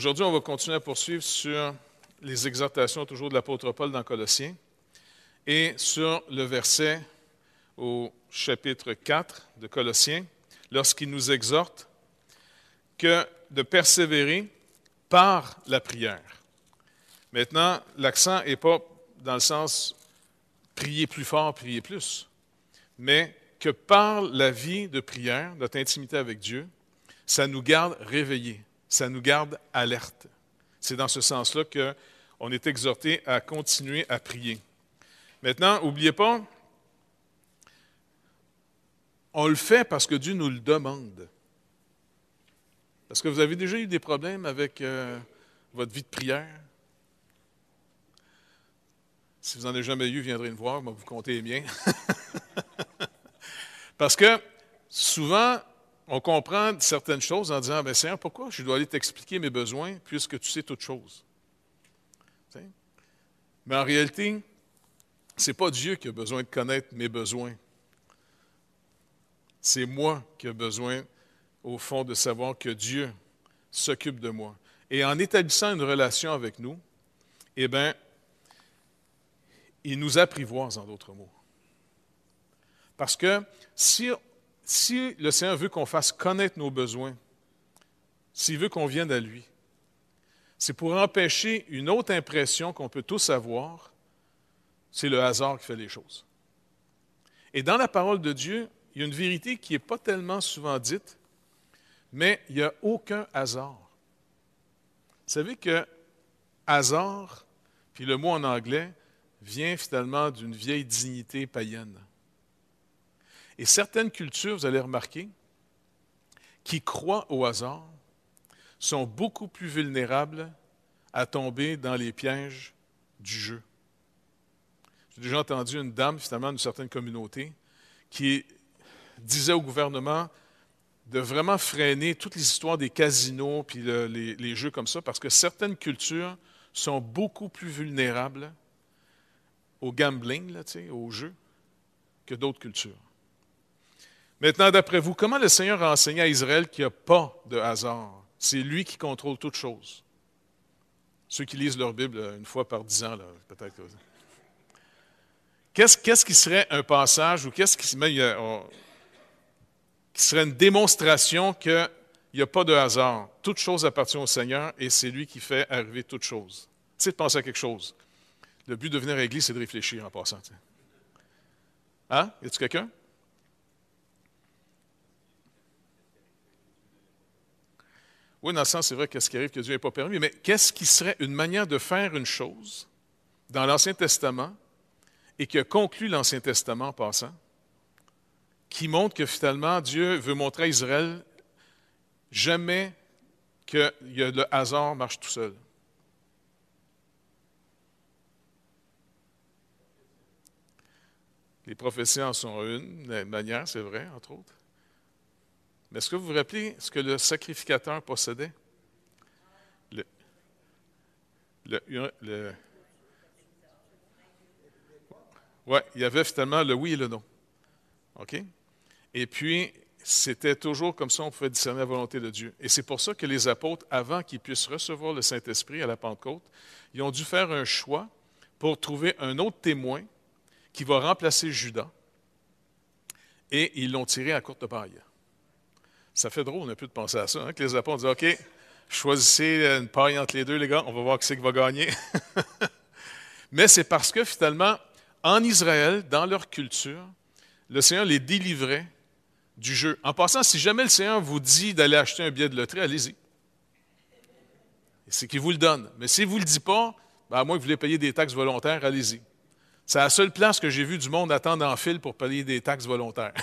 Aujourd'hui, on va continuer à poursuivre sur les exhortations toujours de l'apôtre Paul dans Colossiens et sur le verset au chapitre 4 de Colossiens, lorsqu'il nous exhorte que de persévérer par la prière. Maintenant, l'accent n'est pas dans le sens prier plus fort, prier plus, mais que par la vie de prière, notre intimité avec Dieu, ça nous garde réveillés, ça nous garde alertes. C'est dans ce sens-là qu'on est exhorté à continuer à prier. Maintenant, n'oubliez pas, on le fait parce que Dieu nous le demande. Est-ce que vous avez déjà eu des problèmes avec votre vie de prière? Si vous n'en avez jamais eu, viendrez me voir, moi vous comptez les miens. Parce que souvent, on comprend certaines choses en disant, bien Seigneur, pourquoi je dois aller t'expliquer mes besoins puisque tu sais toutes choses? T'sais? Mais en réalité, ce n'est pas Dieu qui a besoin de connaître mes besoins. C'est moi qui ai besoin, au fond, de savoir que Dieu s'occupe de moi. Et en établissant une relation avec nous, eh bien, il nous apprivoise, en d'autres mots. Parce que si le Seigneur veut qu'on fasse connaître nos besoins, s'il veut qu'on vienne à lui, c'est pour empêcher une autre impression qu'on peut tous avoir, c'est le hasard qui fait les choses. Et dans la parole de Dieu, il y a une vérité qui n'est pas tellement souvent dite, mais il n'y a aucun hasard. Vous savez que hasard, puis le mot en anglais, vient finalement d'une vieille dignité païenne. Et certaines cultures, vous allez remarquer, qui croient au hasard, sont beaucoup plus vulnérables à tomber dans les pièges du jeu. J'ai déjà entendu une dame, finalement, d'une certaine communauté, qui disait au gouvernement de vraiment freiner toutes les histoires des casinos puis les jeux comme ça, parce que certaines cultures sont beaucoup plus vulnérables au gambling, là, au jeu, que d'autres cultures. Maintenant, d'après vous, comment le Seigneur a enseigné à Israël qu'il n'y a pas de hasard? C'est lui qui contrôle toutes choses. Ceux qui lisent leur Bible une fois par 10 ans, là, peut-être. Qu'est-ce qui serait un passage ou qu'est-ce qui serait une démonstration qu'il n'y a pas de hasard? Toute chose appartient au Seigneur et c'est lui qui fait arriver toutes choses. Tu sais, de penser à quelque chose. Le but de venir à l'Église, c'est de réfléchir en passant. T'sais. Hein? Y a-t-il quelqu'un? Oui, dans le sens, c'est vrai qu'est-ce qui arrive que Dieu n'ait pas permis, mais qu'est-ce qui serait une manière de faire une chose dans l'Ancien Testament et qui a conclu l'Ancien Testament en passant, qui montre que finalement, Dieu veut montrer à Israël jamais que le hasard marche tout seul. Les prophéties en sont une manière, c'est vrai, entre autres. Mais est-ce que vous vous rappelez ce que le sacrificateur possédait? Oui, il y avait finalement le oui et le non. OK? Et puis, c'était toujours comme ça, on pouvait discerner la volonté de Dieu. Et c'est pour ça que les apôtres, avant qu'ils puissent recevoir le Saint-Esprit à la Pentecôte, ils ont dû faire un choix pour trouver un autre témoin qui va remplacer Judas. Et ils l'ont tiré à courte paille. Ça fait drôle un peu de penser à ça, hein, que les apôtres ont dit « OK, choisissez une paille entre les deux, les gars, on va voir qui c'est qui va gagner. » Mais c'est parce que finalement, en Israël, dans leur culture, le Seigneur les délivrait du jeu. En passant, si jamais le Seigneur vous dit d'aller acheter un billet de loterie, allez-y. C'est qu'il vous le donne. Mais s'il ne vous le dit pas, ben à moins que vous voulez payer des taxes volontaires, allez-y. C'est la seule place que j'ai vu du monde attendre en file pour payer des taxes volontaires.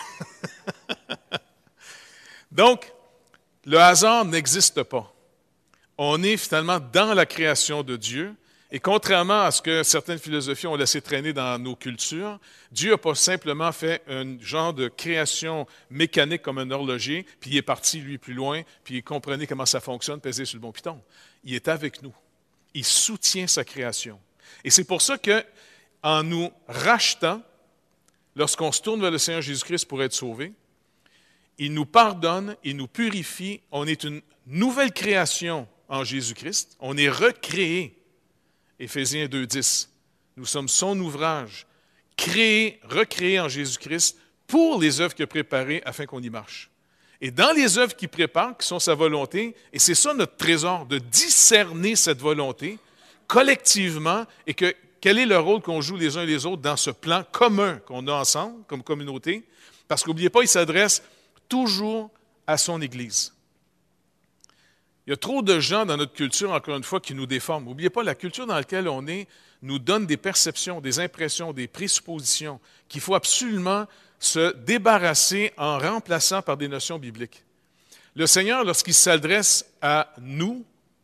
Donc, le hasard n'existe pas. On est finalement dans la création de Dieu. Et contrairement à ce que certaines philosophies ont laissé traîner dans nos cultures, Dieu n'a pas simplement fait un genre de création mécanique comme un horloger, puis il est parti, lui, plus loin, puis il comprenait comment ça fonctionne, pesé sur le bon piton. Il est avec nous. Il soutient sa création. Et c'est pour ça que, en nous rachetant, lorsqu'on se tourne vers le Seigneur Jésus-Christ pour être sauvé, il nous pardonne, il nous purifie, on est une nouvelle création en Jésus-Christ. On est recréé. Éphésiens 2,10. Nous sommes son ouvrage, créé, recréé en Jésus-Christ pour les œuvres qu'il a préparées afin qu'on y marche. Et dans les œuvres qu'il prépare, qui sont sa volonté, et c'est ça notre trésor, de discerner cette volonté collectivement et quel est le rôle qu'on joue les uns et les autres dans ce plan commun qu'on a ensemble, comme communauté. Parce qu'oubliez pas, il s'adresse toujours à son Église. Il y a trop de gens dans notre culture, encore une fois, qui nous déforment. N'oubliez pas, la culture dans laquelle on est nous donne des perceptions, des impressions, des présuppositions qu'il faut absolument se débarrasser en remplaçant par des notions bibliques. Le Seigneur, lorsqu'il s'adresse à nous,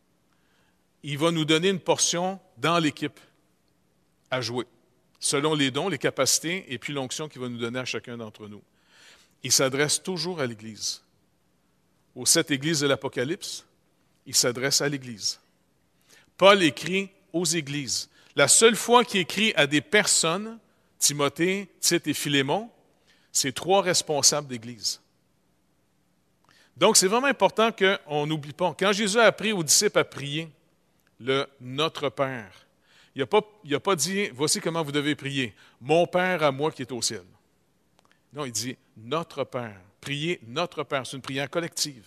il va nous donner une portion dans l'équipe à jouer, selon les dons, les capacités et puis l'onction qu'il va nous donner à chacun d'entre nous. Il s'adresse toujours à l'Église. Aux 7 églises de l'Apocalypse, il s'adresse à l'Église. Paul écrit aux églises. La seule fois qu'il écrit à des personnes, Timothée, Tite et Philémon, c'est 3 responsables d'Église. Donc, c'est vraiment important qu'on n'oublie pas. Quand Jésus a appris aux disciples à prier le « Notre Père », il n'a pas dit « Voici comment vous devez prier, mon Père à moi qui est au ciel ». Non, il dit « Notre Père ». Prier « Notre Père », c'est une prière collective.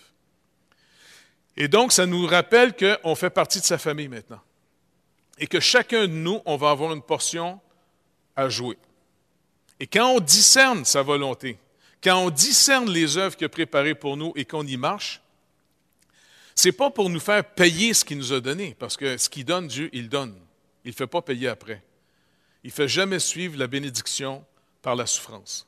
Et donc, ça nous rappelle qu'on fait partie de sa famille maintenant. Et que chacun de nous, on va avoir une portion à jouer. Et quand on discerne sa volonté, quand on discerne les œuvres qu'il a préparées pour nous et qu'on y marche, c'est pas pour nous faire payer ce qu'il nous a donné, parce que ce qu'il donne, Dieu, il donne. Il ne fait pas payer après. Il ne fait jamais suivre la bénédiction par la souffrance.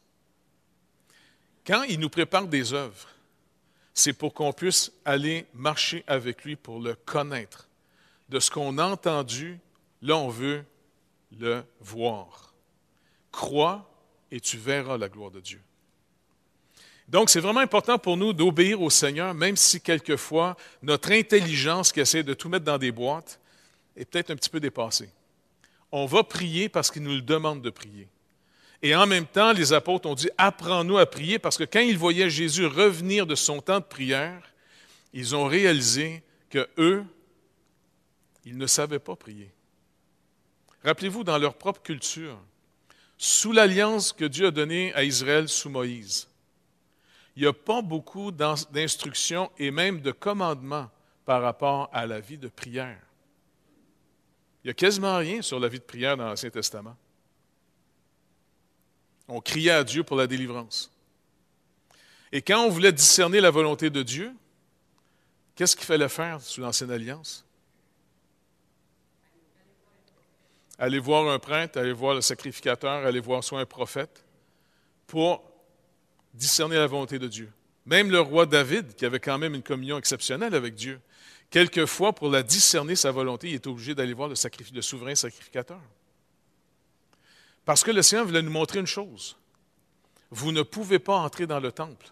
Quand il nous prépare des œuvres, c'est pour qu'on puisse aller marcher avec lui pour le connaître. De ce qu'on a entendu, là, on veut le voir. Crois et tu verras la gloire de Dieu. Donc, c'est vraiment important pour nous d'obéir au Seigneur, même si quelquefois, notre intelligence qui essaie de tout mettre dans des boîtes est peut-être un petit peu dépassée. On va prier parce qu'il nous le demande de prier. Et en même temps, les apôtres ont dit « Apprends-nous à prier » parce que quand ils voyaient Jésus revenir de son temps de prière, ils ont réalisé qu'eux, ils ne savaient pas prier. Rappelez-vous, dans leur propre culture, sous l'alliance que Dieu a donnée à Israël sous Moïse, il n'y a pas beaucoup d'instructions et même de commandements par rapport à la vie de prière. Il n'y a quasiment rien sur la vie de prière dans l'Ancien Testament. On criait à Dieu pour la délivrance. Et quand on voulait discerner la volonté de Dieu, qu'est-ce qu'il fallait faire sous l'Ancienne Alliance? Aller voir un prêtre, aller voir le sacrificateur, aller voir soit un prophète, pour discerner la volonté de Dieu. Même le roi David, qui avait quand même une communion exceptionnelle avec Dieu, quelquefois, pour la discerner sa volonté, il était obligé d'aller voir le souverain sacrificateur. Parce que le Seigneur voulait nous montrer une chose. Vous ne pouvez pas entrer dans le temple.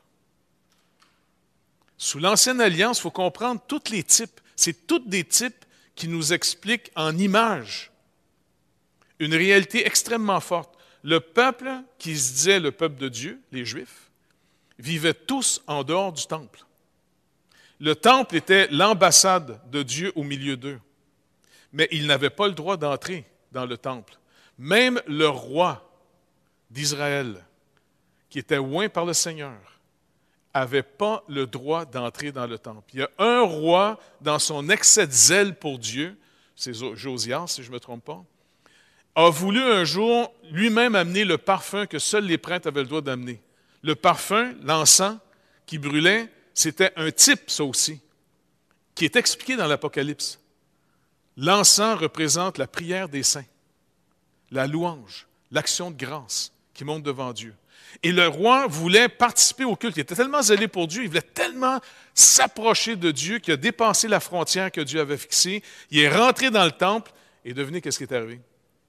Sous l'Ancienne Alliance, il faut comprendre tous les types. C'est tous des types qui nous expliquent en images une réalité extrêmement forte. Le peuple qui se disait le peuple de Dieu, les Juifs, vivaient tous en dehors du temple. Le temple était l'ambassade de Dieu au milieu d'eux. Mais ils n'avaient pas le droit d'entrer dans le temple. Même le roi d'Israël, qui était oint par le Seigneur, n'avait pas le droit d'entrer dans le temple. Il y a un roi, dans son excès de zèle pour Dieu, c'est Josias, si je ne me trompe pas, a voulu un jour lui-même amener le parfum que seuls les prêtres avaient le droit d'amener. Le parfum, l'encens qui brûlait, c'était un type, ça aussi, qui est expliqué dans l'Apocalypse. L'encens représente la prière des saints, la louange, l'action de grâce qui monte devant Dieu. Et le roi voulait participer au culte. Il était tellement zélé pour Dieu, il voulait tellement s'approcher de Dieu qu'il a dépassé la frontière que Dieu avait fixée. Il est rentré dans le temple et devinez qu'est-ce qui est arrivé?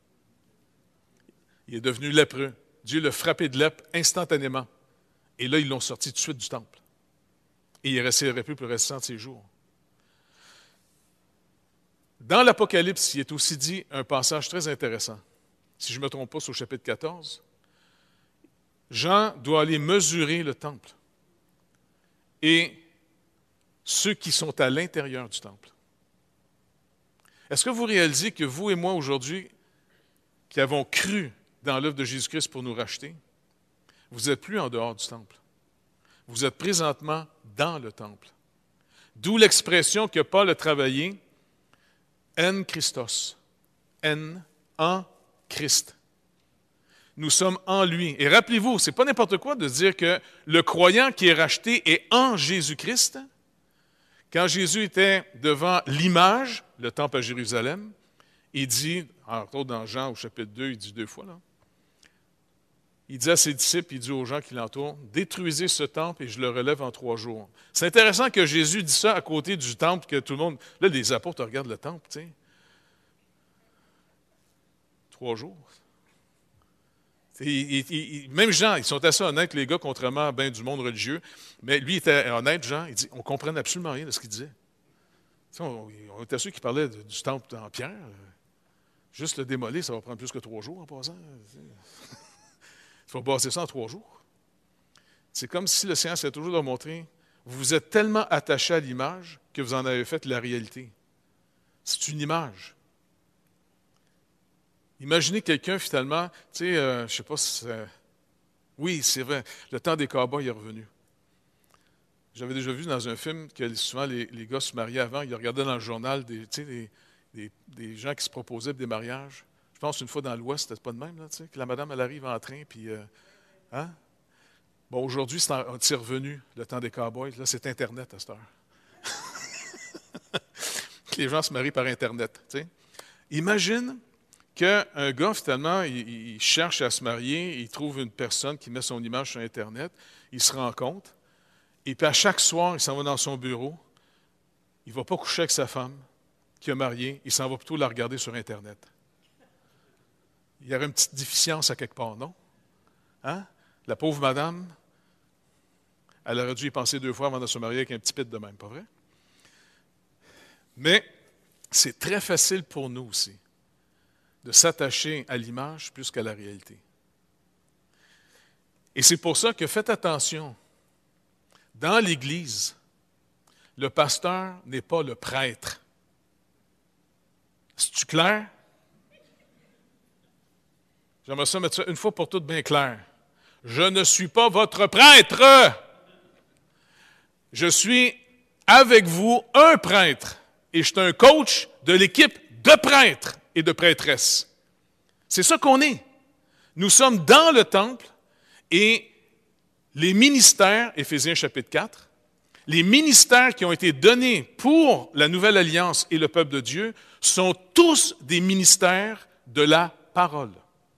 Il est devenu lépreux. Dieu l'a frappé de lèpre instantanément. Et là, ils l'ont sorti tout de suite du temple. Et il est resté lépreux pour le restant de ses jours. Dans l'Apocalypse, il est aussi dit un passage très intéressant. Si je ne me trompe pas, c'est au chapitre 14. Jean doit aller mesurer le temple et ceux qui sont à l'intérieur du temple. Est-ce que vous réalisez que vous et moi aujourd'hui, qui avons cru dans l'œuvre de Jésus-Christ pour nous racheter, vous n'êtes plus en dehors du temple. Vous êtes présentement dans le temple. D'où l'expression que Paul a travaillée, en Christos, en Christ. Nous sommes en lui. Et rappelez-vous, ce n'est pas n'importe quoi de dire que le croyant qui est racheté est en Jésus-Christ. Quand Jésus était devant l'image, le temple à Jérusalem, il dit, entre autres dans Jean au chapitre 2, il dit 2 fois, là, il dit à ses disciples, il dit aux gens qui l'entourent, « Détruisez ce temple et je le relève en 3 jours. » C'est intéressant que Jésus dit ça à côté du temple, que tout le monde... Là, les apôtres regardent le temple, tu sais. 3 jours. Même Jean, ils sont assez honnêtes, les gars, contrairement à bien du monde religieux, mais lui était honnête, Jean, il dit, on ne comprenait absolument rien de ce qu'il disait. Tu sais, on était ceux qui parlaient du temple en pierre. Juste le démolir, ça va prendre plus que 3 jours en passant. Il faut baser ça en 3 jours. C'est comme si le Seigneur s'est toujours de montrer, vous vous êtes tellement attaché à l'image que vous en avez fait la réalité. C'est une image. Imaginez quelqu'un, finalement, tu sais, je ne sais pas si c'est... Oui, c'est vrai, le temps des cow-boys est revenu. J'avais déjà vu dans un film que souvent les gars se mariaient avant, ils regardaient dans le journal des gens qui se proposaient pour des mariages. Je pense une fois dans l'Ouest, c'était pas de même, là, tu sais, que la madame, elle arrive en train, puis... hein? Bon, aujourd'hui, c'est revenu, le temps des cow-boys. Là, c'est Internet à cette heure. Les gens se marient par Internet, tu sais. Imagine qu'un gars, finalement, il cherche à se marier, il trouve une personne qui met son image sur Internet, il se rencontre, et puis à chaque soir, il s'en va dans son bureau, il ne va pas coucher avec sa femme qui a marié, il s'en va plutôt la regarder sur Internet. Il y aurait une petite déficience à quelque part, non? Hein? La pauvre madame, elle aurait dû y penser 2 fois avant de se marier avec un petit pit de même, pas vrai? Mais c'est très facile pour nous aussi de s'attacher à l'image plus qu'à la réalité. Et c'est pour ça que faites attention. Dans l'Église, le pasteur n'est pas le prêtre. C'est-tu clair? J'aimerais ça mettre ça une fois pour toutes bien clair. Je ne suis pas votre prêtre. Je suis avec vous un prêtre et je suis un coach de l'équipe de prêtres et de prêtresses. C'est ça qu'on est. Nous sommes dans le temple et les ministères, Éphésiens chapitre 4, les ministères qui ont été donnés pour la nouvelle alliance et le peuple de Dieu sont tous des ministères de la parole.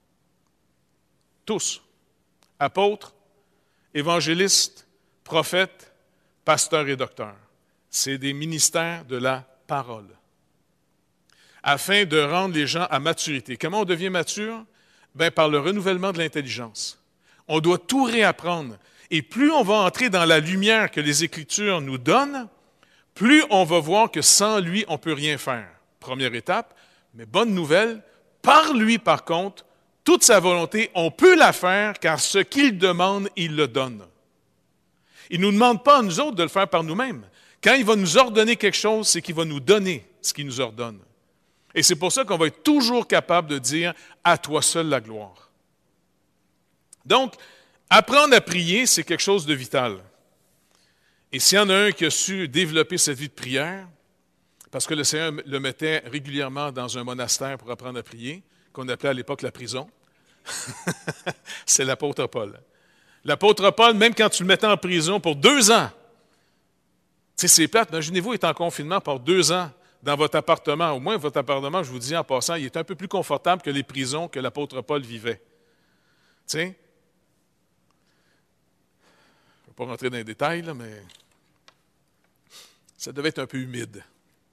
Tous. Apôtres, évangélistes, prophètes, pasteurs et docteurs. C'est des ministères de la parole. Afin de rendre les gens à maturité. Comment on devient mature? Bien, par le renouvellement de l'intelligence. On doit tout réapprendre. Et plus on va entrer dans la lumière que les Écritures nous donnent, plus on va voir que sans lui, on ne peut rien faire. Première étape, mais bonne nouvelle, par lui, par contre, toute sa volonté, on peut la faire, car ce qu'il demande, il le donne. Il ne nous demande pas à nous autres de le faire par nous-mêmes. Quand il va nous ordonner quelque chose, c'est qu'il va nous donner ce qu'il nous ordonne. Et c'est pour ça qu'on va être toujours capable de dire « à toi seul la gloire ». Donc, apprendre à prier, c'est quelque chose de vital. Et s'il y en a un qui a su développer cette vie de prière, parce que le Seigneur le mettait régulièrement dans un monastère pour apprendre à prier, qu'on appelait à l'époque la prison, c'est l'apôtre Paul. L'apôtre Paul, même quand tu le mettais en prison pour 2 ans, tu sais, c'est plate, imaginez-vous, il est en confinement pour 2 ans dans votre appartement. Au moins, votre appartement, je vous dis en passant, il est un peu plus confortable que les prisons que l'apôtre Paul vivait. Tu sais, je ne vais pas rentrer dans les détails, là, mais ça devait être un peu humide.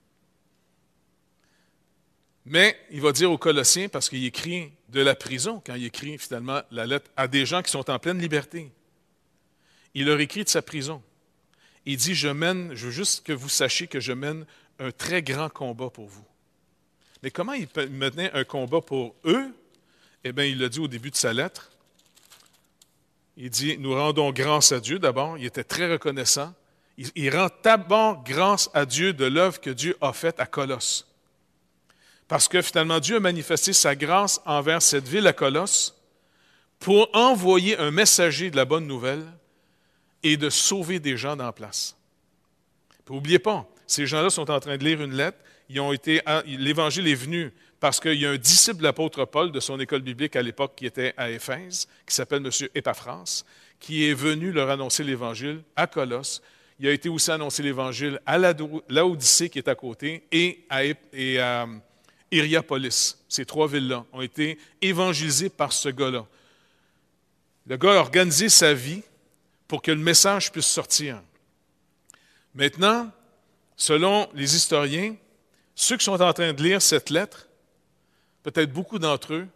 Mais il va dire aux Colossiens, parce qu'il écrit de la prison, quand il écrit finalement la lettre à des gens qui sont en pleine liberté, il leur écrit de sa prison. Il dit, je veux juste que vous sachiez que je mène un très grand combat pour vous. Mais comment il menait un combat pour eux? Eh bien, il l'a dit au début de sa lettre. Il dit, nous rendons grâce à Dieu d'abord. Il était très reconnaissant. Il rend d'abord grâce à Dieu de l'œuvre que Dieu a faite à Colosse. Parce que finalement, Dieu a manifesté sa grâce envers cette ville à Colosse pour envoyer un messager de la bonne nouvelle et de sauver des gens dans la place. N'oubliez pas, ces gens-là sont en train de lire une lettre. L'Évangile est venu parce qu'il y a un disciple de l'apôtre Paul de son école biblique à l'époque qui était à Éphèse, qui s'appelle M. Épaphras, qui est venu leur annoncer l'Évangile à Colosse. Il a été aussi annoncé l'Évangile à Laodicée qui est à côté et à Hiérapolis. Ces trois villes-là ont été évangélisées par ce gars-là. Le gars a organisé sa vie pour que le message puisse sortir. Maintenant, selon les historiens, ceux qui sont en train de lire cette lettre, peut-être beaucoup d'entre eux,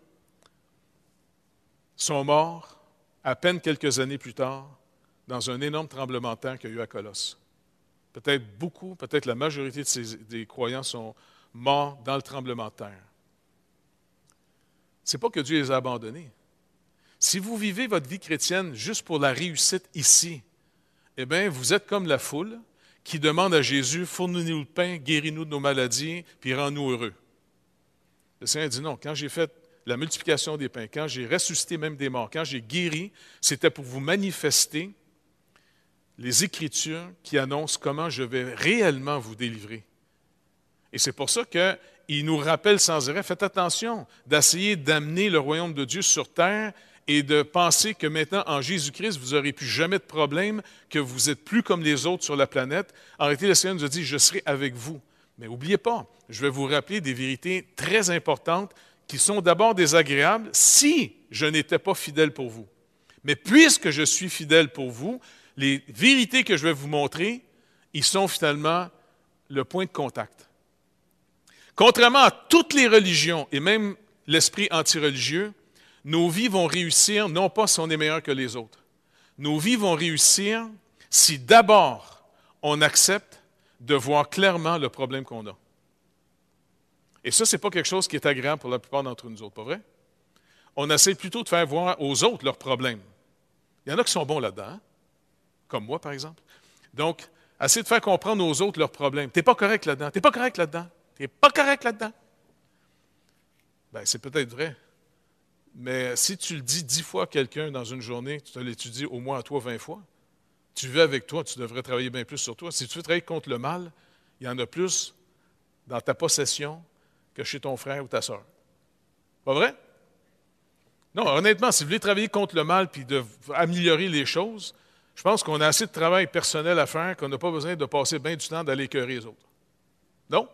sont morts à peine quelques années plus tard dans un énorme tremblement de terre qu'il y a eu à Colosse. Peut-être la majorité des croyants sont morts dans le tremblement de terre. Ce n'est pas que Dieu les a abandonnés. Si vous vivez votre vie chrétienne juste pour la réussite ici, eh bien, vous êtes comme la foule qui demande à Jésus, « Fournis-nous le pain, guéris-nous de nos maladies, puis rends-nous heureux. » Le Seigneur dit non, quand j'ai fait la multiplication des pains, quand j'ai ressuscité même des morts, quand j'ai guéri, c'était pour vous manifester les Écritures qui annoncent comment je vais réellement vous délivrer. Et c'est pour ça qu'il nous rappelle sans arrêt, faites attention d'essayer d'amener le royaume de Dieu sur terre et de penser que maintenant, en Jésus-Christ, vous n'aurez plus jamais de problème, que vous n'êtes plus comme les autres sur la planète. En réalité, le Seigneur nous a dit, je serai avec vous. Mais n'oubliez pas, je vais vous rappeler des vérités très importantes qui sont d'abord désagréables si je n'étais pas fidèle pour vous. Mais puisque je suis fidèle pour vous, les vérités que je vais vous montrer, ils sont finalement le point de contact. Contrairement à toutes les religions et même l'esprit antireligieux, nos vies vont réussir, non pas si on est meilleur que les autres. Nos vies vont réussir si d'abord on accepte de voir clairement le problème qu'on a. Et ça, ce n'est pas quelque chose qui est agréable pour la plupart d'entre nous autres, pas vrai? On essaie plutôt de faire voir aux autres leurs problèmes. Il y en a qui sont bons là-dedans, hein? Comme moi, par exemple. Donc, essayer de faire comprendre aux autres leurs problèmes. Tu n'es pas correct là-dedans, tu n'es pas correct là-dedans, tu n'es pas correct là-dedans. Bien, c'est peut-être vrai. Mais si tu le dis 10 fois à quelqu'un dans une journée, tu te l'étudies au moins à toi 20 fois, tu vis avec toi, tu devrais travailler bien plus sur toi. Si tu veux travailler contre le mal, il y en a plus dans ta possession que chez ton frère ou ta sœur. Pas vrai? Non, honnêtement, si vous voulez travailler contre le mal puis améliorer les choses, je pense qu'on a assez de travail personnel à faire qu'on n'a pas besoin de passer bien du temps d'aller écœurer les autres. Non?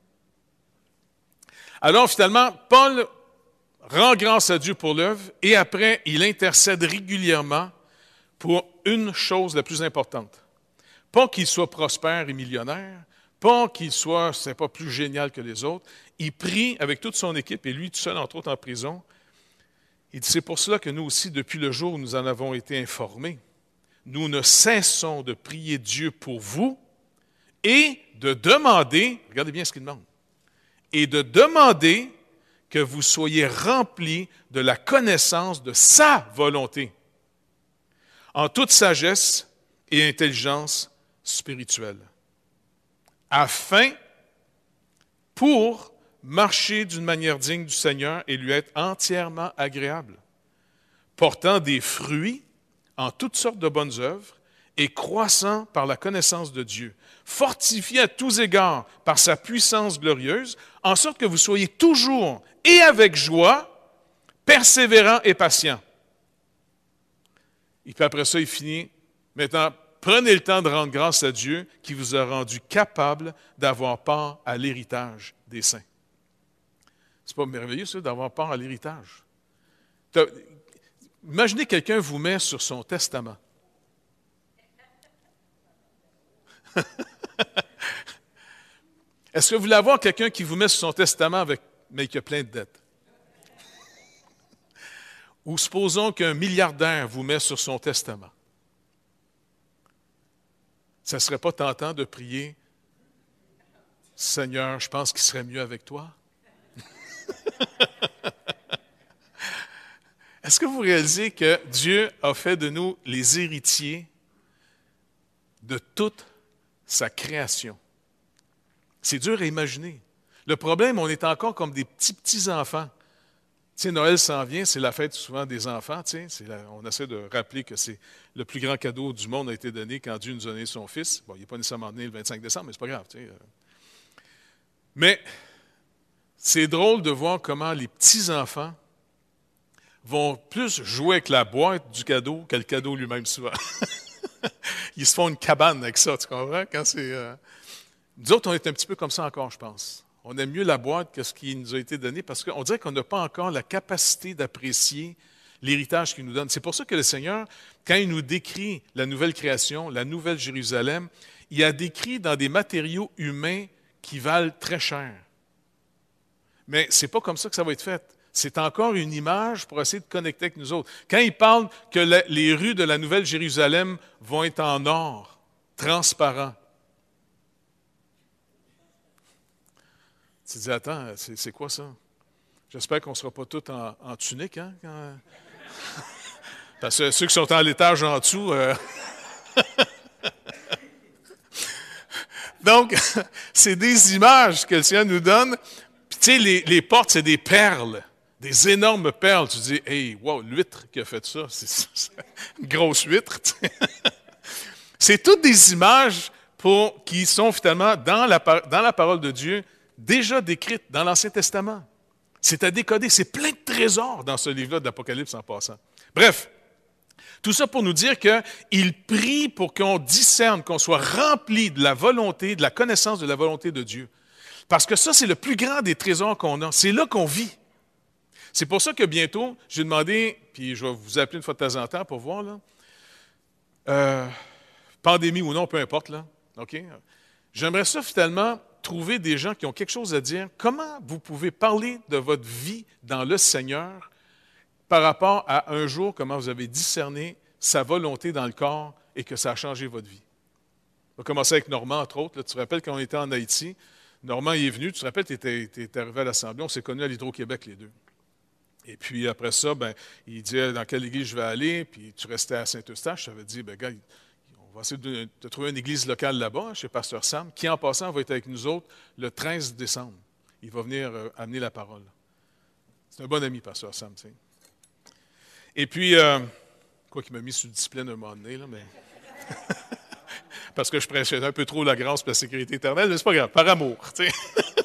Alors, finalement, Paul rend grâce à Dieu pour l'œuvre et après, il intercède régulièrement pour une chose la plus importante. Pas qu'il soit prospère et millionnaire, pas qu'il soit, c'est pas plus génial que les autres. Il prie avec toute son équipe et lui tout seul, entre autres, en prison. Il dit, c'est pour cela que nous aussi, depuis le jour où nous en avons été informés, nous ne cessons de prier Dieu pour vous et de demander, regardez bien ce qu'il demande, et de demander que vous soyez remplis de la connaissance de sa volonté, en toute sagesse et intelligence spirituelle, afin, pour marcher d'une manière digne du Seigneur et lui être entièrement agréable, portant des fruits en toutes sortes de bonnes œuvres et croissant par la connaissance de Dieu, fortifié à tous égards par sa puissance glorieuse, en sorte que vous soyez toujours et avec joie, persévérants et patients. Et puis après ça, il finit. Maintenant, prenez le temps de rendre grâce à Dieu qui vous a rendu capable d'avoir part à l'héritage des saints. C'est pas merveilleux, ça, d'avoir part à l'héritage. Imaginez quelqu'un vous met sur son testament. Est-ce que vous voulez avoir quelqu'un qui vous met sur son testament mais qui a plein de dettes? Ou supposons qu'un milliardaire vous met sur son testament. Ça ne serait pas tentant de prier, « Seigneur, je pense qu'il serait mieux avec toi. » Est-ce que vous réalisez que Dieu a fait de nous les héritiers de toute sa création? C'est dur à imaginer. Le problème, on est encore comme des petits-enfants. Tu sais, Noël s'en vient, c'est la fête souvent des enfants. Tu sais, on essaie de rappeler que c'est le plus grand cadeau du monde a été donné quand Dieu nous a donné son Fils. Bon, il n'est pas nécessairement né le 25 décembre, mais c'est pas grave. Tu sais. Mais c'est drôle de voir comment les petits-enfants vont plus jouer avec la boîte du cadeau que le cadeau lui-même souvent. Ils se font une cabane avec ça, tu comprends? Nous autres, on est un petit peu comme ça encore, je pense. On aime mieux la boîte que ce qui nous a été donné parce qu'on dirait qu'on n'a pas encore la capacité d'apprécier l'héritage qu'il nous donne. C'est pour ça que le Seigneur, quand il nous décrit la nouvelle création, la nouvelle Jérusalem, il a décrit dans des matériaux humains qui valent très cher. Mais ce n'est pas comme ça que ça va être fait. C'est encore une image pour essayer de connecter avec nous autres. Quand il parle que les rues de la nouvelle Jérusalem vont être en or, transparent, tu te dis, attends, c'est quoi ça? J'espère qu'on ne sera pas tous en tunique, hein? Parce que ceux qui sont à l'étage en dessous... Donc, c'est des images que le Seigneur nous donne. Puis, tu sais, les portes, c'est des perles, des énormes perles. Tu dis, hey, wow, l'huître qui a fait ça, c'est une grosse huître. C'est toutes des images qui sont finalement dans la parole de Dieu, déjà décrites dans l'Ancien Testament. C'est à décoder. C'est plein de trésors dans ce livre-là d'Apocalypse en passant. Bref, tout ça pour nous dire qu'il prie pour qu'on discerne, qu'on soit rempli de la volonté, de la connaissance de la volonté de Dieu. Parce que ça, c'est le plus grand des trésors qu'on a. C'est là qu'on vit. C'est pour ça que bientôt, j'ai demandé, puis je vais vous appeler une fois de temps en temps pour voir, là, pandémie ou non, peu importe, là, OK? J'aimerais ça finalement trouver des gens qui ont quelque chose à dire. Comment vous pouvez parler de votre vie dans le Seigneur par rapport à un jour, comment vous avez discerné sa volonté dans le corps et que ça a changé votre vie? On va commencer avec Normand, entre autres. Là, tu te rappelles quand on était en Haïti, Normand il est venu, tu te rappelles, tu étais arrivé à l'Assemblée, on s'est connus à l'Hydro-Québec les deux. Et puis après ça, il disait dans quelle église je vais aller, puis tu restais à Saint-Eustache, je t'avais dit, gars, on va essayer de trouver une église locale là-bas, chez Pasteur Sam, qui en passant va être avec nous autres le 13 décembre. Il va venir amener la parole. C'est un bon ami, Pasteur Sam, tu sais. Et puis, quoi qu'il m'a mis sous discipline un moment donné, là, mais... parce que je prêchais un peu trop la grâce et la sécurité éternelle, mais c'est pas grave, par amour, tu sais.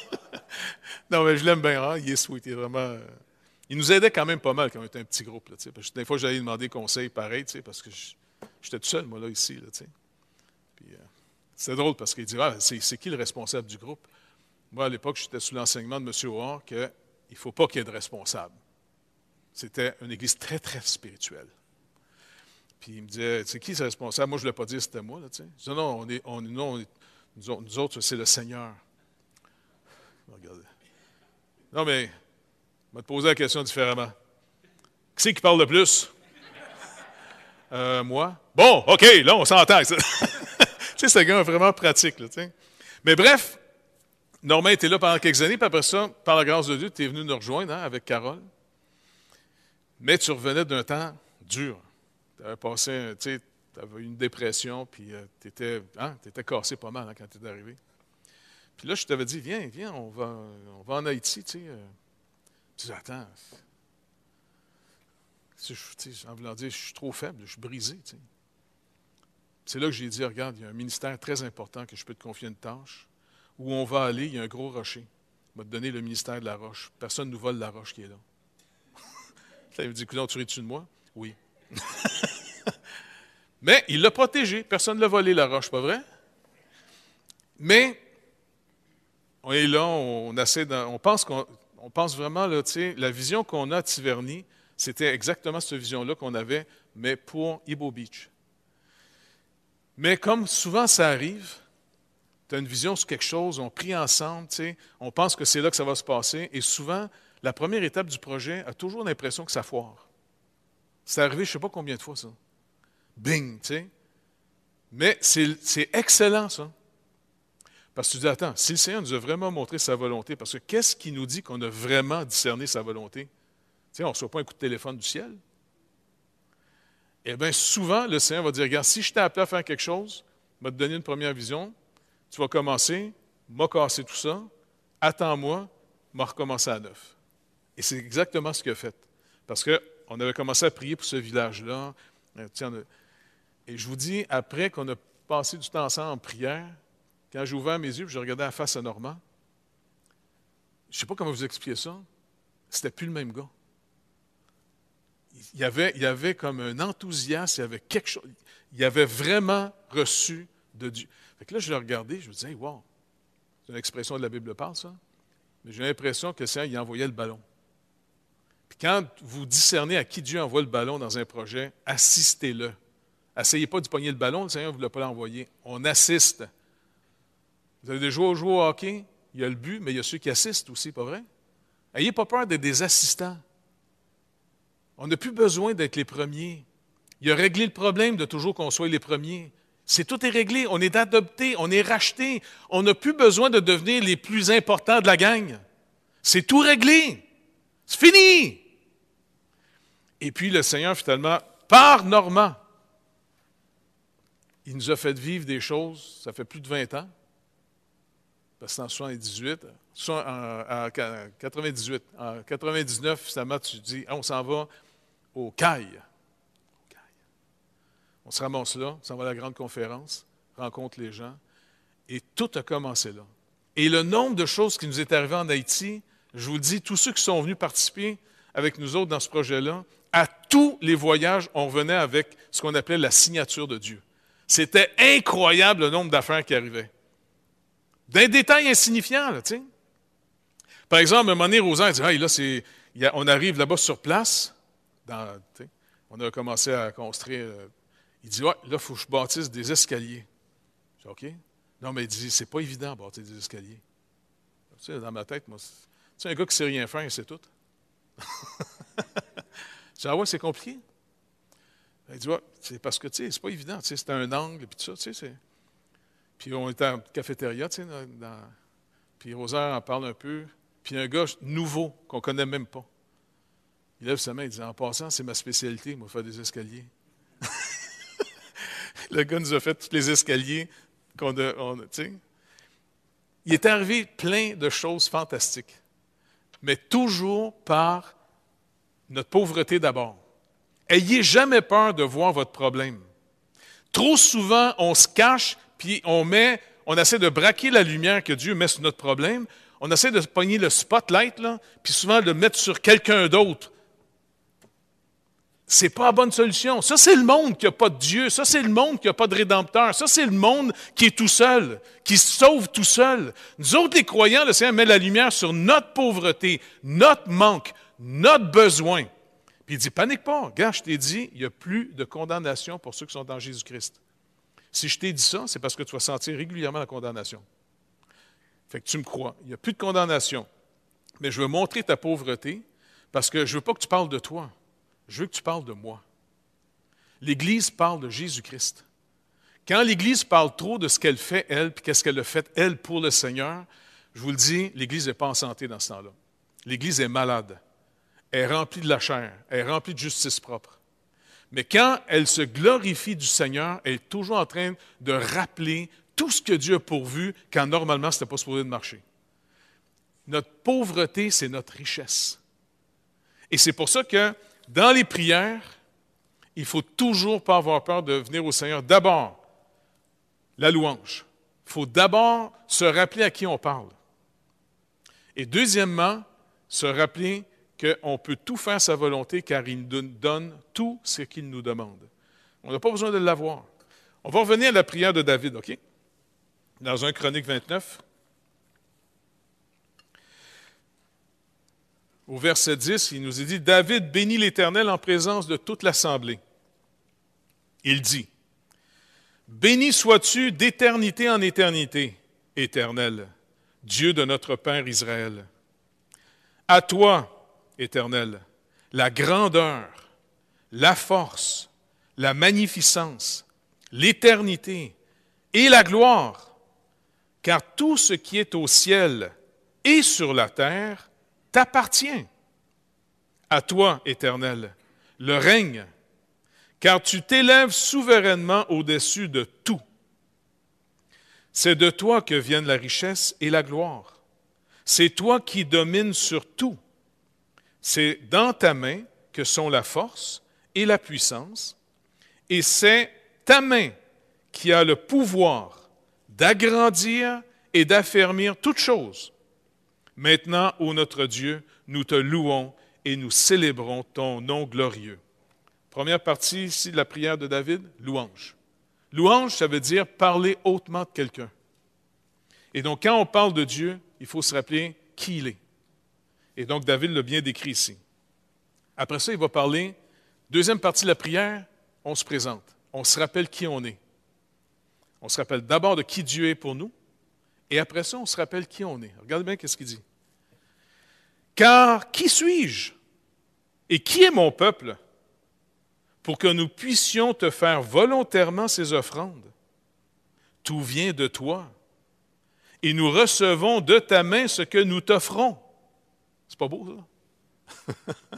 Non, mais je l'aime bien, hein? Il est sweet, il est vraiment... Il nous aidait quand même pas mal quand on était un petit groupe, là, tu sais. Parce que des fois, j'allais lui demander conseil pareil, tu sais, parce que j'étais tout seul, moi, là, ici, là, tu sais. Puis, c'était drôle parce qu'il dit, c'est qui le responsable du groupe? Moi, à l'époque, j'étais sous l'enseignement de M. O'Hare qu'il ne faut pas qu'il y ait de responsable. C'était une église très, très spirituelle. Puis il me disait, c'est qui le responsable? Moi, je ne voulais pas dire c'était moi, là, tu sais. Je disais, non, nous autres, c'est le Seigneur. Regardez. Non, mais, je vais te poser la question différemment. Qui c'est qui parle le plus? Moi. Bon, OK, là, on s'entend. Tu sais, c'est un gars vraiment pratique, là, tu sais. Mais bref, Normand était là pendant quelques années, puis après ça, par la grâce de Dieu, tu es venu nous rejoindre, hein, avec Carole. Mais tu revenais d'un temps dur. Tu avais passé, tu sais, tu avais eu une dépression, puis tu étais cassé pas mal, hein, quand tu es arrivé. Puis là, je t'avais dit, viens, on va en Haïti, tu sais. Tu dis, attends. En voulant dire, je suis trop faible, je suis brisé, tu sais. C'est là que j'ai dit, regarde, il y a un ministère très important que je peux te confier une tâche. Où on va aller, il y a un gros rocher. Il va te donner le ministère de la roche. Personne ne nous vole la roche qui est là. Là, il me dit, écoute, tu ris-tu de moi? Oui. Mais il l'a protégé. Personne ne l'a volé, la roche, pas vrai? Mais on est là, on pense vraiment, là, tu sais, la vision qu'on a à Tiverny, c'était exactement cette vision-là qu'on avait, mais pour Ibo Beach. Mais comme souvent ça arrive, tu as une vision sur quelque chose, on prie ensemble, tu sais, on pense que c'est là que ça va se passer, et souvent, la première étape du projet a toujours l'impression que ça foire. C'est arrivé je ne sais pas combien de fois, ça. Bing, tu sais. Mais c'est excellent, ça. Parce que tu dis, attends, si le Seigneur nous a vraiment montré sa volonté, parce que qu'est-ce qui nous dit qu'on a vraiment discerné sa volonté? Tu sais, on ne reçoit pas un coup de téléphone du ciel. Eh bien, souvent, le Seigneur va dire, regarde, si je t'ai appelé à faire quelque chose, il va te donner une première vision, tu vas commencer, m'a cassé tout ça, attends-moi, m'a recommencé à neuf. Et c'est exactement ce qu'il a fait. Parce qu'on avait commencé à prier pour ce village-là. Et je vous dis, après qu'on a passé du temps ensemble en prière, quand j'ai ouvert mes yeux et je regardais la face à Normand, je ne sais pas comment vous expliquer ça, c'était plus le même gars. Il y avait comme un enthousiasme, il y avait quelque chose, il avait vraiment reçu de Dieu. Fait que là, je l'ai regardé, je me disais, hey, wow, c'est une expression de la Bible parle, ça. Mais j'ai l'impression que c'est il envoyait le ballon. Puis quand vous discernez à qui Dieu envoie le ballon dans un projet, assistez-le. Essayez pas de pogner le ballon, le Seigneur ne vous l'a pas l'envoyer. On assiste. Vous avez déjà joué au hockey, il y a le but, mais il y a ceux qui assistent aussi, pas vrai? N'ayez pas peur d'être des assistants. On n'a plus besoin d'être les premiers. Il a réglé le problème de toujours qu'on soit les premiers. Tout est réglé, on est adopté, on est racheté. On n'a plus besoin de devenir les plus importants de la gang. C'est tout réglé. C'est fini. Et puis le Seigneur, finalement, par Normand, il nous a fait vivre des choses, ça fait plus de 20 ans, parce que c'est en 78, en 98, en 99, finalement, tu dis, on s'en va au CAI. On se ramasse là, on s'en va à la grande conférence, rencontre les gens, et tout a commencé là. Et le nombre de choses qui nous est arrivé en Haïti, je vous le dis, tous ceux qui sont venus participer avec nous autres dans ce projet-là, à tous les voyages, on revenait avec ce qu'on appelait la signature de Dieu. C'était incroyable le nombre d'affaires qui arrivaient. D'un détail insignifiant, là, tu sais. Par exemple, à un moment donné, Rosan dit, hey, là, on arrive là-bas sur place, on a commencé à construire. Il dit, ouais, là, il faut que je bâtisse des escaliers. Je dis, OK. Non, mais il dit, c'est pas évident de bâtir des escaliers. Tu sais, dans ma tête, moi, c'est un gars qui ne sait rien faire, c'est tout. Je dis, ah ouais, c'est compliqué. Il dit, ouais, c'est parce que, tu sais, c'est pas évident, tu sais, c'est un angle, puis tout ça, tu sais, c'est... Puis on était en cafétéria, tu sais, puis Rosaire en parle un peu, puis un gars nouveau, qu'on ne connaît même pas. Il lève sa main, il dit, en passant, c'est ma spécialité, moi, faire des escaliers. Le gars nous a fait tous les escaliers tu sais. Il est arrivé plein de choses fantastiques, mais toujours par notre pauvreté d'abord. Ayez jamais peur de voir votre problème. Trop souvent, on se cache, puis on essaie de braquer la lumière que Dieu met sur notre problème. On essaie de pogner le spotlight, là, puis souvent de le mettre sur quelqu'un d'autre. C'est pas la bonne solution. Ça, c'est le monde qui n'a pas de Dieu. Ça, c'est le monde qui n'a pas de Rédempteur. Ça, c'est le monde qui est tout seul, qui se sauve tout seul. Nous autres, les croyants, le Seigneur met la lumière sur notre pauvreté, notre manque, notre besoin. Puis il dit, panique pas. Gars, je t'ai dit, il n'y a plus de condamnation pour ceux qui sont en Jésus-Christ. Si je t'ai dit ça, c'est parce que tu vas sentir régulièrement la condamnation. Fait que tu me crois. Il n'y a plus de condamnation. Mais je veux montrer ta pauvreté parce que je ne veux pas que tu parles de toi. Je veux que tu parles de moi. L'Église parle de Jésus-Christ. Quand l'Église parle trop de ce qu'elle fait, elle, puis qu'est-ce qu'elle a fait, elle, pour le Seigneur, je vous le dis, l'Église n'est pas en santé dans ce temps-là. L'Église est malade. Elle est remplie de la chair. Elle est remplie de justice propre. Mais quand elle se glorifie du Seigneur, elle est toujours en train de rappeler tout ce que Dieu a pourvu quand normalement ce n'était pas supposé de marcher. Notre pauvreté, c'est notre richesse. Et c'est pour ça que dans les prières, il ne faut toujours pas avoir peur de venir au Seigneur. D'abord, la louange. Il faut d'abord se rappeler à qui on parle. Et deuxièmement, se rappeler qu'on peut tout faire sa volonté car il nous donne tout ce qu'il nous demande. On n'a pas besoin de l'avoir. On va revenir à la prière de David, OK? Dans 1 Chronique 29. Au verset 10, il nous est dit, « David bénit l'Éternel en présence de toute l'assemblée. Il dit, « Béni sois-tu d'éternité en éternité, Éternel, Dieu de notre Père Israël. À toi, Éternel, la grandeur, la force, la magnificence, l'éternité et la gloire, car tout ce qui est au ciel et sur la terre t'appartient. À toi, Éternel, le règne, car tu t'élèves souverainement au-dessus de tout. C'est de toi que viennent la richesse et la gloire. C'est toi qui domines sur tout. C'est dans ta main que sont la force et la puissance, et c'est ta main qui a le pouvoir d'agrandir et d'affermir toutes choses. Maintenant, ô notre Dieu, nous te louons et nous célébrons ton nom glorieux. Première partie ici de la prière de David, louange. Louange, ça veut dire parler hautement de quelqu'un. Et donc, quand on parle de Dieu, il faut se rappeler qui il est. Et donc, David l'a bien décrit ici. Après ça, il va parler, deuxième partie de la prière, on se présente. On se rappelle qui on est. On se rappelle d'abord de qui Dieu est pour nous, et après ça, on se rappelle qui on est. Regardez bien ce qu'il dit. Car qui suis-je et qui est mon peuple pour que nous puissions te faire volontairement ces offrandes? Tout vient de toi, et nous recevons de ta main ce que nous t'offrons. C'est pas beau, ça?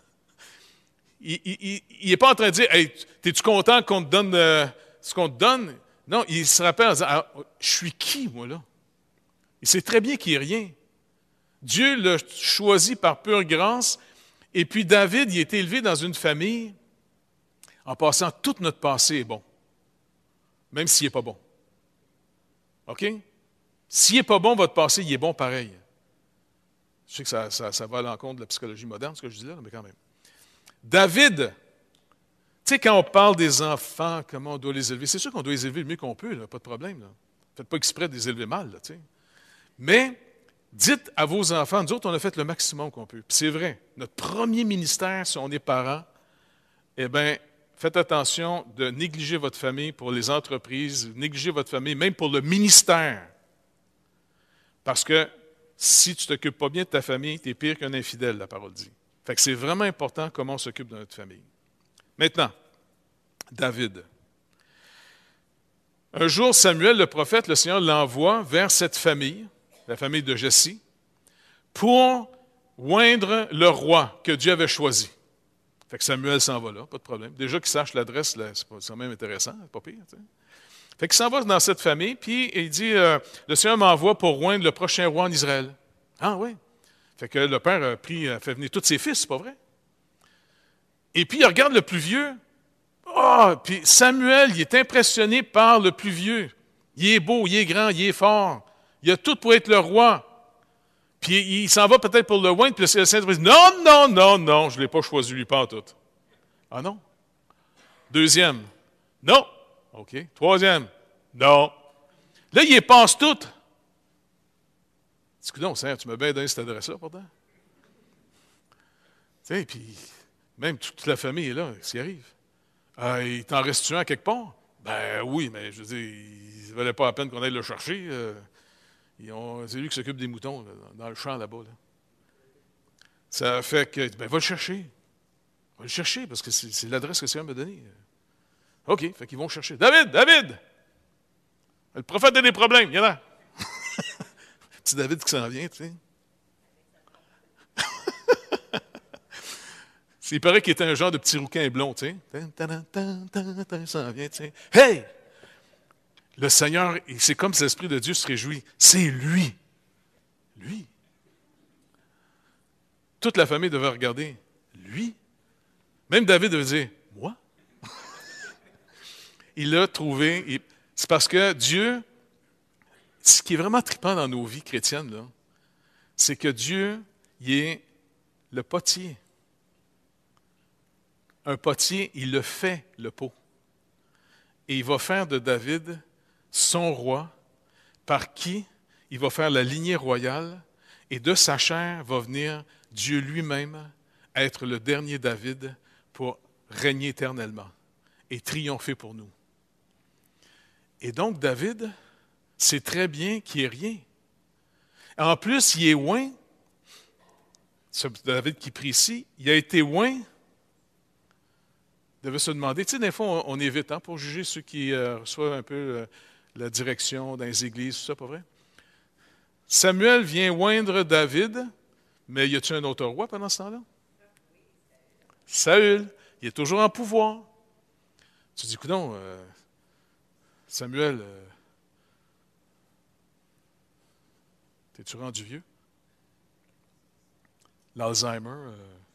Il n'est pas en train de dire, hey, es-tu content qu'on te donne ce qu'on te donne? Non, il se rappelle en disant, ah, je suis qui, moi, là? Il sait très bien qu'il n'est rien. Dieu l'a choisi par pure grâce. Et puis David, il est élevé dans une famille en passant tout notre passé est bon, même s'il n'est pas bon. OK? S'il n'est pas bon, votre passé, il est bon pareil. Je sais que ça va à l'encontre de la psychologie moderne, ce que je dis là, mais quand même. David, tu sais, quand on parle des enfants, comment on doit les élever, c'est sûr qu'on doit les élever le mieux qu'on peut, là, pas de problème. Là. Faites pas exprès de les élever mal, là, tu sais. Mais dites à vos enfants, nous autres, on a fait le maximum qu'on peut. Puis c'est vrai, notre premier ministère, si on est parents, eh bien, faites attention de négliger votre famille pour les entreprises, négliger votre famille, même pour le ministère. Parce que si tu ne t'occupes pas bien de ta famille, tu es pire qu'un infidèle, la parole dit. Fait que c'est vraiment important comment on s'occupe de notre famille. Maintenant, David. Un jour, Samuel, le prophète, le Seigneur l'envoie vers cette famille, la famille de Jesse, pour oindre le roi que Dieu avait choisi. Fait que Samuel s'en va là, pas de problème. Déjà qu'il sache l'adresse, là, c'est quand même intéressant, pas pire. T'sais. Fait qu'il s'en va dans cette famille, puis il dit, le Seigneur m'envoie pour oindre le prochain roi en Israël. Ah oui. Fait que le père a fait venir tous ses fils, c'est pas vrai? Et puis il regarde le plus vieux. Ah, puis Samuel, il est impressionné par le plus vieux. Il est beau, il est grand, il est fort. Il a tout pour être le roi. Puis il s'en va peut-être pour le oindre, puis le Saint-Esprit dit, non, non, non, non, je ne l'ai pas choisi lui, pas en tout. Ah non? Deuxième, non. OK. Troisième, non. Là, il les passe toutes. Dis, non, Seigneur, tu m'as bien donné cette adresse-là, pourtant. Tu sais, puis même toute la famille est là, qu'est-ce qui arrive? Il t'en reste-tu un à quelque part? Ben oui, mais je veux dire, il ne valait pas la peine qu'on aille le chercher. C'est lui qui s'occupe des moutons, là, dans le champ là-bas. Là. Ça fait que, ben va le chercher. Va le chercher, parce que c'est l'adresse que le Seigneur m'a donnée. OK, fait qu'ils vont chercher. David, David! Le prophète a des problèmes, il y en a. Petit David qui s'en vient, tu sais. Il paraît qu'il était un genre de petit rouquin blond, tu sais. Il s'en vient, tu sais. Hey! Le Seigneur, c'est comme si l'Esprit de Dieu se réjouit. C'est lui. Lui. Toute la famille devait regarder. Lui. Même David devait dire, moi? Il l'a trouvé. C'est parce que Dieu, ce qui est vraiment trippant dans nos vies chrétiennes, là, c'est que Dieu, il est le potier. Un potier, il le fait, le pot. Et il va faire de David son roi, par qui il va faire la lignée royale, et de sa chair va venir Dieu lui-même être le dernier David pour régner éternellement et triompher pour nous. Et donc David, c'est très bien qu'il n'y ait rien. En plus, il est oint, ce David qui prie ici, il a été oint. Devait se demander, tu sais, des fois, on évite hein, pour juger ceux qui reçoivent un peu la direction dans les églises, tout ça, pas vrai? Samuel vient oindre David, mais y a-t-il un autre roi pendant ce temps-là? Saül, il est toujours en pouvoir. Tu dis, écoute donc, Samuel, t'es-tu rendu vieux? l'Alzheimer.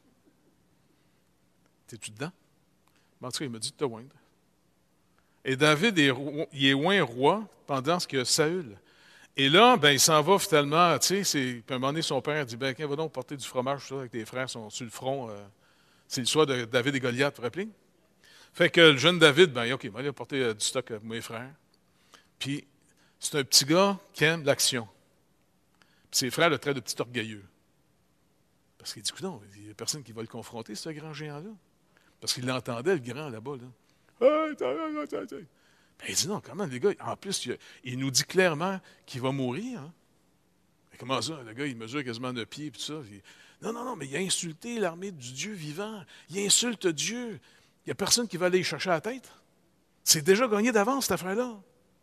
T'es-tu dedans? Mais en tout cas, il m'a dit de te oindre. Et David il est oint roi pendant ce que Saül. Et là, ben, il s'en va finalement, tu sais, puis à un moment donné, son père dit, ben, va donc porter du fromage ça, avec tes frères, sont sur le front. C'est l'histoire de David et Goliath, vous vous rappelez? Fait que le jeune David, ben, OK, il va aller porter du stock à mes frères. Puis, c'est un petit gars qui aime l'action. Puis ses frères le traitent de petit orgueilleux. Parce qu'il dit, non, il n'y a personne qui va le confronter, ce grand géant-là. Parce qu'il l'entendait, le grand, là-bas. Là. Ben, il dit, non, comment, les gars? En plus, il nous dit clairement qu'il va mourir. Hein? Comment ça? Le gars, il mesure quasiment 9 pieds, et tout ça. Non, mais il a insulté l'armée du Dieu vivant. Il insulte Dieu. Il n'y a personne qui va aller y chercher à la tête. C'est déjà gagné d'avance, cette affaire-là.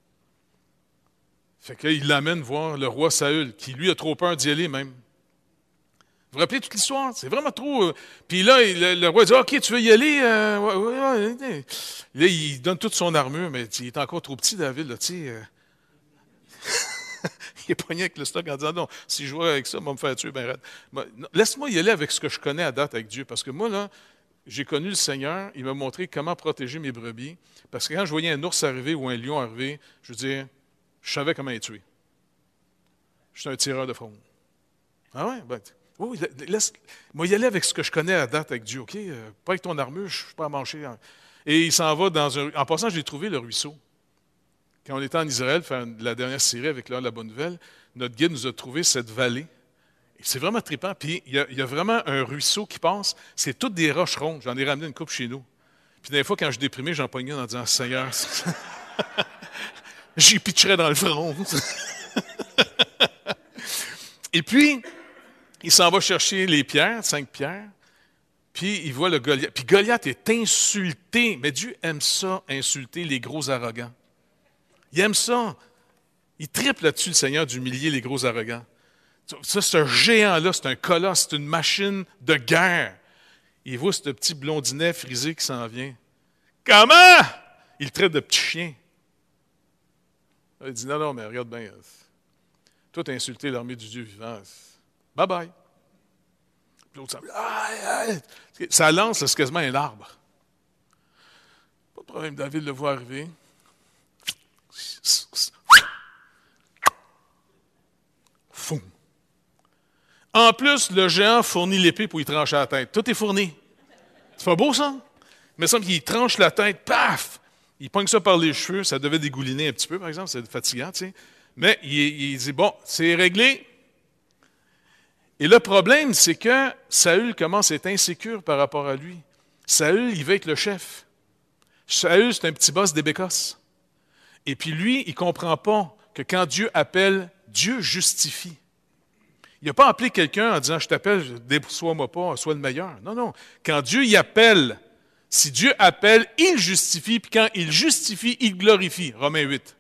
Fait qu'il l'amène voir le roi Saül, qui lui a trop peur d'y aller même. Vous vous rappelez toute l'histoire? C'est vraiment trop... Puis là, le roi dit, OK, tu veux y aller? Ouais. Là, il donne toute son armure, mais il est encore trop petit, David, là, tu sais. Il est pogné avec le stock en disant, non, si je joue avec ça, il va me faire tuer, ben raide. Laisse-moi y aller avec ce que je connais à date avec Dieu, parce que moi, là, j'ai connu le Seigneur, il m'a montré comment protéger mes brebis, parce que quand je voyais un ours arriver ou un lion arriver, je veux dire, je savais comment les tuer. Je suis un tireur de front. Ah ouais? Ben, oui, moi y aller avec ce que je connais à date avec Dieu, OK? Pas avec ton armure, je ne suis pas à manger. Et il s'en va dans un... En passant, je l'ai trouvé, le ruisseau. Quand on était en Israël, faire la dernière série avec l'heure de la bonne nouvelle, notre guide nous a trouvé cette vallée. C'est vraiment trippant. Puis il y a vraiment un ruisseau qui passe. C'est toutes des roches rondes. J'en ai ramené une coupe chez nous. Puis des fois, quand je suis déprimé, j'en pogne une en disant, Seigneur, j'y pitcherais dans le front. Et puis, il s'en va chercher les pierres, 5 pierres, puis il voit le Goliath. Puis Goliath est insulté, mais Dieu aime ça, insulter les gros arrogants. Il aime ça. Il triple là-dessus, le Seigneur, d'humilier les gros arrogants. Ça, ce géant-là, c'est un colosse, c'est une machine de guerre. Il voit ce petit blondinet frisé qui s'en vient. Comment? Il le traite de petit chien. Il dit, non, mais regarde bien. Toi, tu as insulté l'armée du Dieu vivant. Bye-bye. Puis l'autre, ça lance, c'est quasiment un arbre. Pas de problème, David le voit arriver. Foum. En plus, le géant fournit l'épée pour y trancher la tête. Tout est fourni. C'est pas beau, ça? Il me semble qu'il tranche la tête, paf! Il pogne ça par les cheveux, ça devait dégouliner un petit peu, par exemple, c'est fatigant, tu sais. Mais il dit, bon, c'est réglé. Et le problème, c'est que Saül commence à être insécure par rapport à lui. Saül, il veut être le chef. Saül, c'est un petit boss des Bécosses. Et puis lui, il ne comprend pas que quand Dieu appelle, Dieu justifie. Il n'a pas appelé quelqu'un en disant, je t'appelle, déçois-moi pas, sois le meilleur. Non. Quand Dieu y appelle, si Dieu appelle, il justifie, puis quand il justifie, il glorifie. Romains 8.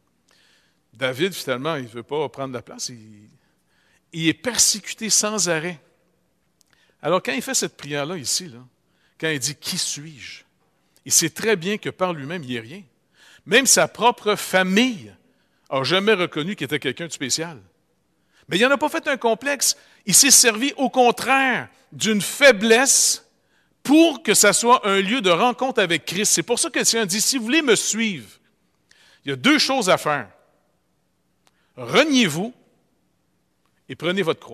David, finalement, il ne veut pas prendre la place. Il est persécuté sans arrêt. Alors, quand il fait cette prière-là, ici, là, quand il dit « Qui suis-je ?» il sait très bien que par lui-même, il n'est rien. Même sa propre famille n'a jamais reconnu qu'il était quelqu'un de spécial. Mais il n'en a pas fait un complexe. Il s'est servi, au contraire, d'une faiblesse pour que ça soit un lieu de rencontre avec Christ. C'est pour ça que le Seigneur dit « Si vous voulez me suivre, il y a 2 choses à faire. Reniez-vous et prenez votre croix. »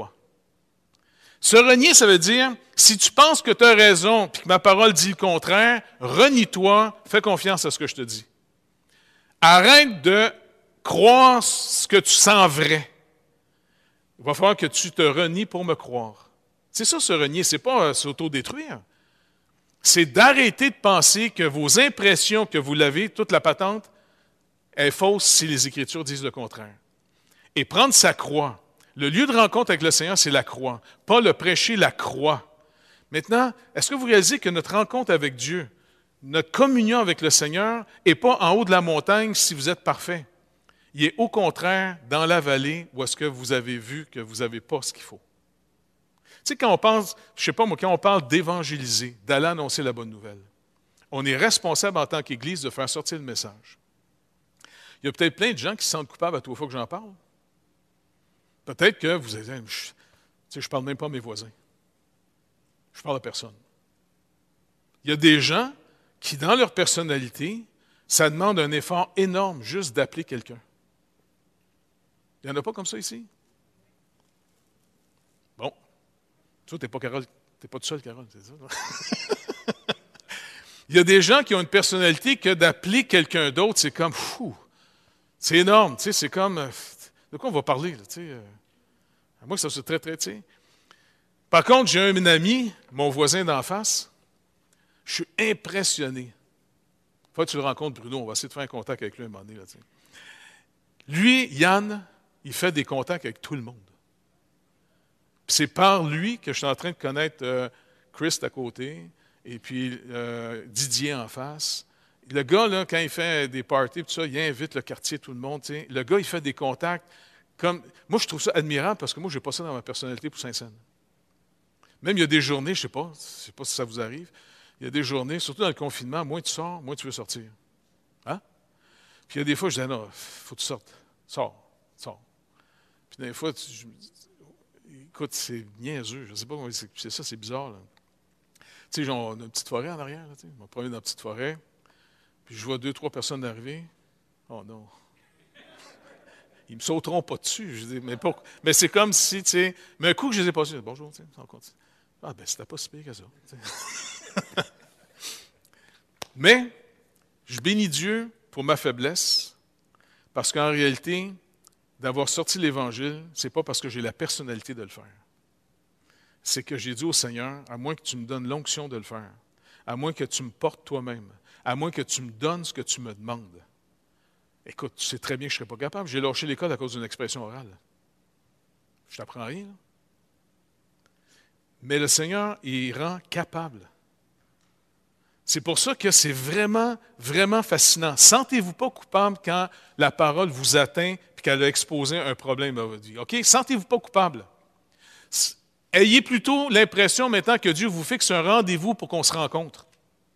Se renier, ça veut dire, si tu penses que tu as raison et que ma parole dit le contraire, renie-toi, fais confiance à ce que je te dis. Arrête de croire ce que tu sens vrai. Il va falloir que tu te renies pour me croire. C'est ça, se renier, c'est pas s'autodétruire. C'est d'arrêter de penser que vos impressions que vous l'avez, toute la patente, est fausse si les Écritures disent le contraire. Et prendre sa croix. Le lieu de rencontre avec le Seigneur, c'est la croix. Pas le prêcher, la croix. Maintenant, est-ce que vous réalisez que notre rencontre avec Dieu, notre communion avec le Seigneur, n'est pas en haut de la montagne si vous êtes parfait. Il est au contraire dans la vallée où est-ce que vous avez vu que vous n'avez pas ce qu'il faut. Tu sais, quand on pense, je sais pas moi, quand on parle d'évangéliser, d'aller annoncer la bonne nouvelle, on est responsable en tant qu'Église de faire sortir le message. Il y a peut-être plein de gens qui se sentent coupables à toutes les fois que j'en parle. Peut-être que vous allez dire, je ne parle même pas à mes voisins. Je parle à personne. Il y a des gens qui, dans leur personnalité, ça demande un effort énorme juste d'appeler quelqu'un. Il n'y en a pas comme ça ici? Bon. Toi, tu n'es pas Carole, t'es pas tout seul, Carole, c'est ça? Il y a des gens qui ont une personnalité que d'appeler quelqu'un d'autre, c'est comme, fou, c'est énorme, tu sais, c'est comme, de quoi on va parler, là, tu sais, à moins que ça soit très, très, tu sais. Par contre, j'ai un ami, mon voisin d'en face, je suis impressionné. Faut que tu le rencontres, Bruno, on va essayer de faire un contact avec lui un moment donné, là, tu sais. Lui, Yann, il fait des contacts avec tout le monde. Puis c'est par lui que je suis en train de connaître Chris à côté, et puis Didier en face. Le gars, là, quand il fait des parties, tout ça, il invite le quartier, tout le monde. T'sais. Le gars, il fait des contacts comme... Moi, je trouve ça admirable parce que moi, je n'ai pas ça dans ma personnalité pour Saint-Saëns. Même il y a des journées, je ne sais pas si ça vous arrive, il y a des journées, surtout dans le confinement, moins tu sors, moins tu veux sortir. Hein? Puis il y a des fois, je dis, non, il faut que tu sortes. Sors. Puis des fois, écoute, c'est niaiseux, je ne sais pas comment c'est ça, c'est bizarre, là. Tu sais, on a une petite forêt en arrière, là, tu sais. On va promener dans la petite forêt. Puis je vois 2-3 personnes arriver. Oh non. Ils me sauteront pas dessus. Je dis, mais c'est comme si, tu sais, mais un coup que je les ai passés, bonjour, tu sais, on continue. Ah, ben, c'était pas si pire que ça. Mais, je bénis Dieu pour ma faiblesse, parce qu'en réalité, d'avoir sorti l'Évangile, c'est pas parce que j'ai la personnalité de le faire. C'est que j'ai dit au Seigneur, à moins que tu me donnes l'onction de le faire, à moins que tu me portes toi-même, à moins que tu me donnes ce que tu me demandes. Écoute, tu sais très bien que je ne serais pas capable. J'ai lâché l'école à cause d'une expression orale. Je t'apprends rien, là. Mais le Seigneur, il rend capable. C'est pour ça que c'est vraiment, vraiment fascinant. Sentez-vous pas coupable quand la parole vous atteint et qu'elle a exposé un problème à votre vie. OK? Sentez-vous pas coupable. Ayez plutôt l'impression maintenant que Dieu vous fixe un rendez-vous pour qu'on se rencontre.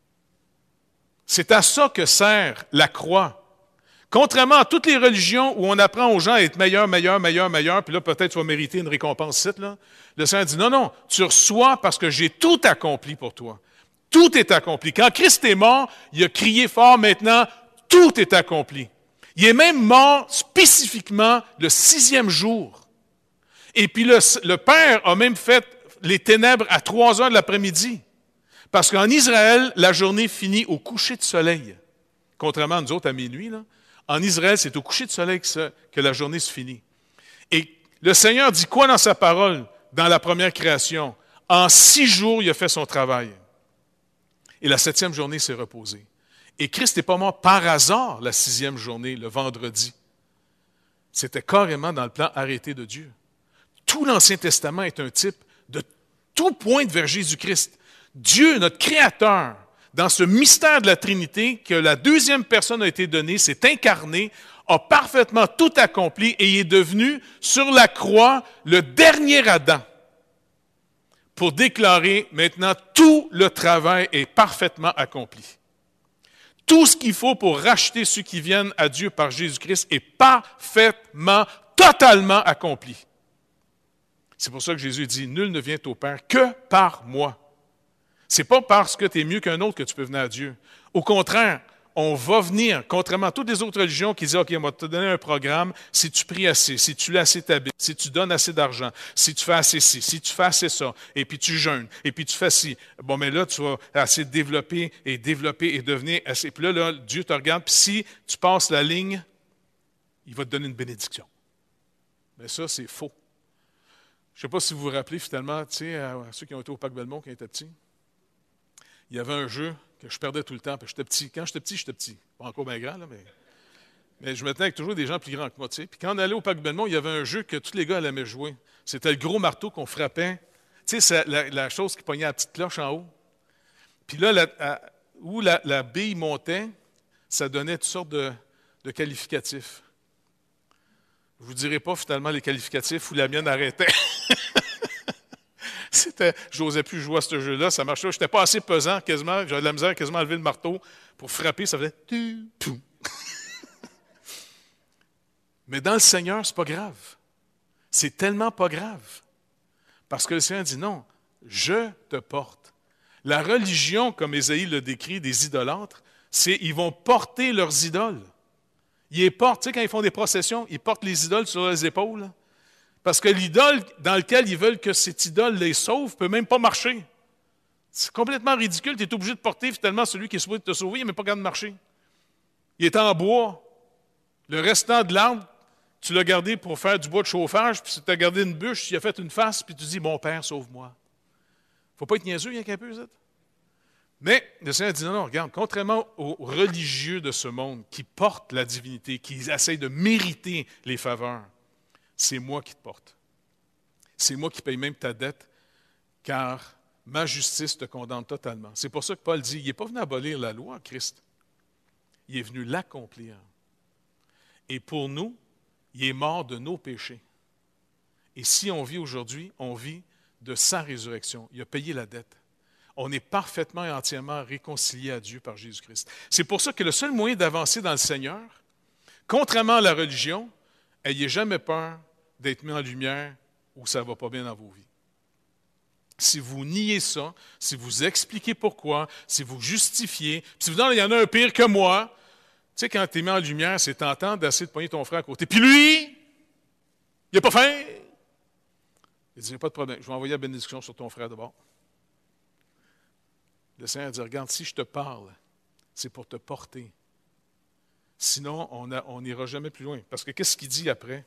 C'est à ça que sert la croix. Contrairement à toutes les religions où on apprend aux gens à être meilleurs, puis là peut-être tu vas mériter une récompense, là. Le Seigneur dit non, tu reçois parce que j'ai tout accompli pour toi. Tout est accompli. Quand Christ est mort, il a crié fort maintenant, tout est accompli. Il est même mort spécifiquement le 6e jour. Et puis le Père a même fait les ténèbres à 3 heures de l'après-midi. Parce qu'en Israël, la journée finit au coucher de soleil. Contrairement à nous autres à minuit, là. En Israël, c'est au coucher de soleil que la journée se finit. Et le Seigneur dit quoi dans sa parole, dans la première création? En 6 jours, il a fait son travail. Et la 7e journée s'est reposée. Et Christ n'est pas mort par hasard la 6e journée, le vendredi. C'était carrément dans le plan arrêté de Dieu. Tout l'Ancien Testament est un type de tout pointe vers Jésus-Christ. Dieu, notre Créateur, dans ce mystère de la Trinité, que la 2e personne a été donnée, s'est incarné, a parfaitement tout accompli et est devenu, sur la croix, le dernier Adam, pour déclarer maintenant tout le travail est parfaitement accompli. Tout ce qu'il faut pour racheter ceux qui viennent à Dieu par Jésus-Christ est parfaitement, totalement accompli. C'est pour ça que Jésus dit, nul ne vient au Père que par moi. C'est pas parce que tu es mieux qu'un autre que tu peux venir à Dieu. Au contraire, on va venir, contrairement à toutes les autres religions qui disent, OK, on va te donner un programme, si tu pries assez, si tu lis assez ta Bible, si tu donnes assez d'argent, si tu fais assez ci, si tu fais assez ça, et puis tu jeûnes, et puis tu fais ci. Bon, mais là, tu vas assez développer et devenir assez. Puis là, Dieu te regarde, puis si tu passes la ligne, il va te donner une bénédiction. Mais ça, c'est faux. Je ne sais pas si vous vous rappelez, finalement, tu sais, à ceux qui ont été au Parc Belmont quand ils étaient petits, il y avait un jeu que je perdais tout le temps, puis j'étais petit. Quand j'étais petit. Pas encore bien grand, là, mais je me tenais avec toujours des gens plus grands que moi, tu sais. Puis quand on allait au Parc Belmont, il y avait un jeu que tous les gars aimaient jouer. C'était le gros marteau qu'on frappait. Tu sais, c'est la chose qui pognait la petite cloche en haut. Puis là, où la bille montait, ça donnait toutes sortes de qualificatifs. Je ne vous dirai pas finalement les qualificatifs où la mienne arrêtait. Je n'osais plus jouer à ce jeu-là, ça marchait. Je n'étais pas assez pesant quasiment, j'avais de la misère quasiment à lever le marteau pour frapper, ça faisait tout. Mais dans le Seigneur, c'est pas grave. C'est tellement pas grave. Parce que le Seigneur dit non, je te porte. La religion, comme Ésaïe le décrit, des idolâtres, c'est ils vont porter leurs idoles. Ils les portent, tu sais, quand ils font des processions, ils portent les idoles sur les épaules. Parce que l'idole dans laquelle ils veulent que cette idole les sauve ne peut même pas marcher. C'est complètement ridicule. Tu es obligé de porter finalement celui qui est supposé te sauver, il n'est même pas capable de marcher. Il est en bois. Le restant de l'arbre, tu l'as gardé pour faire du bois de chauffage, puis tu as gardé une bûche, il a fait une face, puis tu dis, mon Père, sauve-moi. Il ne faut pas être niaiseux, rien qu'un peu, ça. Mais le Seigneur dit, non, non, regarde, contrairement aux religieux de ce monde qui portent la divinité, qui essayent de mériter les faveurs, c'est moi qui te porte. C'est moi qui paye même ta dette, car ma justice te condamne totalement. C'est pour ça que Paul dit, il n'est pas venu abolir la loi, Christ. Il est venu l'accomplir. Et pour nous, il est mort de nos péchés. Et si on vit aujourd'hui, on vit de sa résurrection. Il a payé la dette. On est parfaitement et entièrement réconcilié à Dieu par Jésus-Christ. C'est pour ça que le seul moyen d'avancer dans le Seigneur, contrairement à la religion, n'ayez jamais peur d'être mis en lumière où ça ne va pas bien dans vos vies. Si vous niez ça, si vous expliquez pourquoi, si vous justifiez, si vous dites, il y en a un pire que moi, tu sais, quand tu es mis en lumière, c'est tentant d'essayer de pogner ton frère à côté. Puis lui, il n'a pas faim. Il dit, il n'y a pas de problème, je vais envoyer la bénédiction sur ton frère d'abord. Le Seigneur dit, regarde, si je te parle, c'est pour te porter. Sinon, on n'ira jamais plus loin. Parce que qu'est-ce qu'il dit après?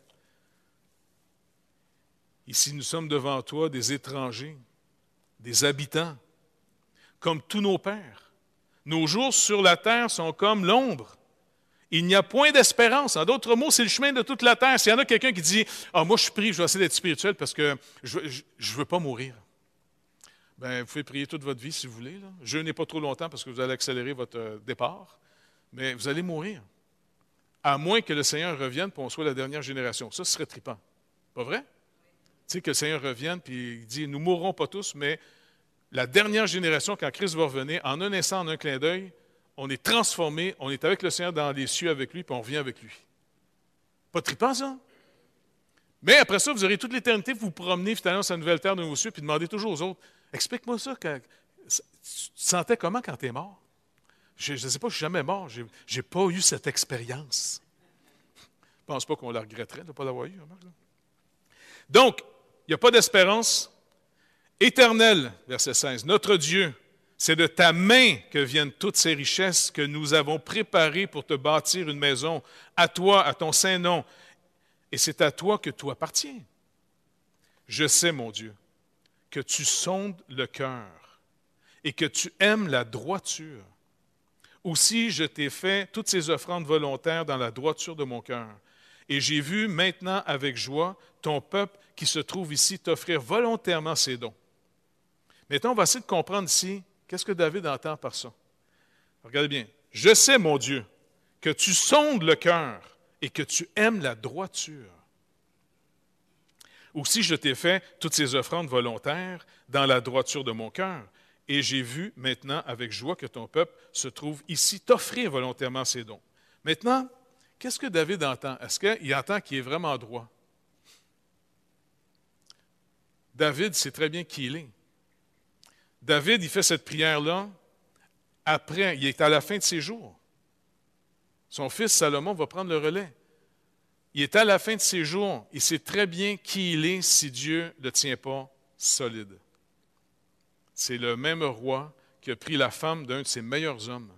Ici, nous sommes devant toi des étrangers, des habitants, comme tous nos pères. Nos jours sur la terre sont comme l'ombre. Il n'y a point d'espérance. En d'autres mots, c'est le chemin de toute la terre. S'il y en a quelqu'un qui dit, « Ah, moi je prie, je vais essayer d'être spirituel parce que je ne veux pas mourir. » Bien, vous pouvez prier toute votre vie si vous voulez. Là. Jeûnez pas trop longtemps parce que vous allez accélérer votre départ. Mais vous allez mourir. À moins que le Seigneur revienne et qu'on soit la dernière génération. Ça, ce serait trippant. Pas vrai? Tu sais, que le Seigneur revienne et il dit, nous ne mourrons pas tous, mais la dernière génération, quand Christ va revenir, en un instant, en un clin d'œil, on est transformé, on est avec le Seigneur dans les cieux avec lui, puis on revient avec lui. Pas trippant, ça? Mais après ça, vous aurez toute l'éternité, vous vous promenez finalement sur la nouvelle terre de nos cieux, puis demandez toujours aux autres, explique-moi ça, tu te sentais comment quand tu es mort? Je ne sais pas, je ne suis jamais mort, je n'ai pas eu cette expérience. Je ne pense pas qu'on la regretterait de ne pas l'avoir eu. Donc, il n'y a pas d'espérance. Éternel, verset 16, notre Dieu, c'est de ta main que viennent toutes ces richesses que nous avons préparées pour te bâtir une maison, à toi, à ton saint nom, et c'est à toi que tout appartient. Je sais, mon Dieu, que tu sondes le cœur et que tu aimes la droiture. Aussi, je t'ai fait toutes ces offrandes volontaires dans la droiture de mon cœur. Et j'ai vu maintenant avec joie ton peuple qui se trouve ici t'offrir volontairement ses dons. Maintenant, on va essayer de comprendre ici, qu'est-ce que David entend par ça? Regardez bien. Je sais, mon Dieu, que tu sondes le cœur et que tu aimes la droiture. Aussi, je t'ai fait toutes ces offrandes volontaires dans la droiture de mon cœur. Et j'ai vu maintenant avec joie que ton peuple se trouve ici t'offrir volontairement ses dons. Maintenant, qu'est-ce que David entend? Est-ce qu'il entend qu'il est vraiment droit? David sait très bien qui il est. David, il fait cette prière-là après, il est à la fin de ses jours. Son fils Salomon va prendre le relais. Il est à la fin de ses jours. Il sait très bien qui il est si Dieu ne le tient pas solide. C'est le même roi qui a pris la femme d'un de ses meilleurs hommes.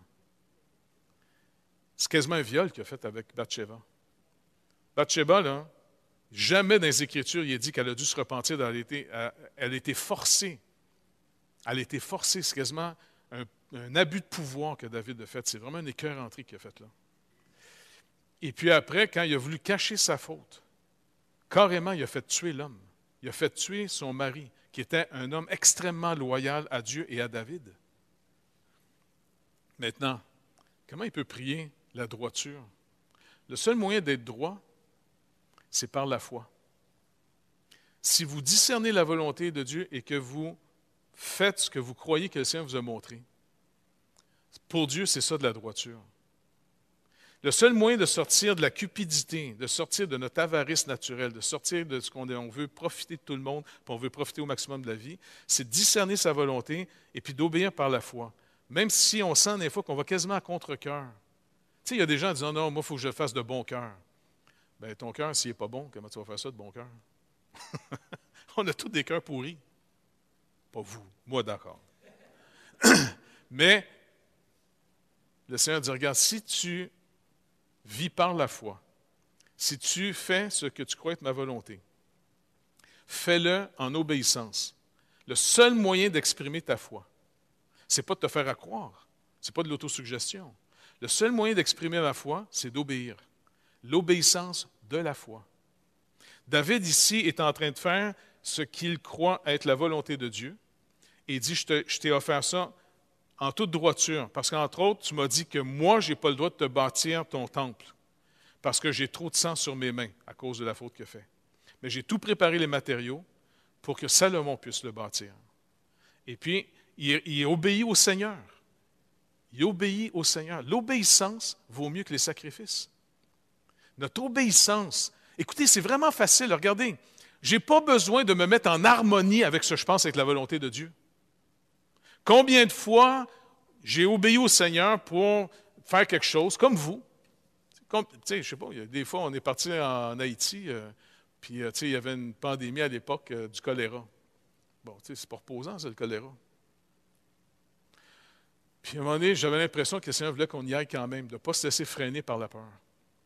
C'est quasiment un viol qu'il a fait avec Bathsheba. Bathsheba, là, jamais dans les Écritures, il est dit qu'elle a dû se repentir. Elle a été forcée. Elle a été forcée. C'est quasiment un abus de pouvoir que David a fait. C'est vraiment une écœuranterie qu'il a faite là. Et puis après, quand il a voulu cacher sa faute, carrément, il a fait tuer l'homme. Il a fait tuer son mari, qui était un homme extrêmement loyal à Dieu et à David. Maintenant, comment il peut prier la droiture? Le seul moyen d'être droit, c'est par la foi. Si vous discernez la volonté de Dieu et que vous faites ce que vous croyez que le Seigneur vous a montré, pour Dieu, c'est ça de la droiture. Le seul moyen de sortir de la cupidité, de sortir de notre avarice naturelle, de sortir de ce on veut profiter de tout le monde, puis on veut profiter au maximum de la vie, c'est de discerner sa volonté et puis d'obéir par la foi. Même si on sent des fois qu'on va quasiment à contre-cœur. Tu sais, il y a des gens qui disent « Non, moi, il faut que je le fasse de bon cœur. » Bien, ton cœur, s'il n'est pas bon, comment tu vas faire ça de bon cœur? On a tous des cœurs pourris. Pas vous, moi d'accord. Mais le Seigneur dit « Regarde, si tu vis par la foi, si tu fais ce que tu crois être ma volonté, fais-le en obéissance. » Le seul moyen d'exprimer ta foi, ce n'est pas de te faire à croire, ce n'est pas de l'autosuggestion. Le seul moyen d'exprimer la foi, c'est d'obéir. L'obéissance de la foi. David ici est en train de faire ce qu'il croit être la volonté de Dieu et il dit, je t'ai offert ça en toute droiture, parce qu'entre autres, tu m'as dit que moi, je n'ai pas le droit de te bâtir ton temple, parce que j'ai trop de sang sur mes mains à cause de la faute qu'il a faite. Mais j'ai tout préparé les matériaux pour que Salomon puisse le bâtir. Et puis, il obéit au Seigneur. Il obéit au Seigneur. L'obéissance vaut mieux que les sacrifices. Notre obéissance, écoutez, c'est vraiment facile. Regardez, je n'ai pas besoin de me mettre en harmonie avec ce que je pense être la volonté de Dieu. Combien de fois j'ai obéi au Seigneur pour faire quelque chose, comme vous. Tu sais, je sais pas, des fois, on est parti en Haïti, puis tu sais, il y avait une pandémie à l'époque du choléra. Bon, tu sais, c'est pas reposant, c'est le choléra. Puis à un moment donné, j'avais l'impression que le Seigneur voulait qu'on y aille quand même, de ne pas se laisser freiner par la peur.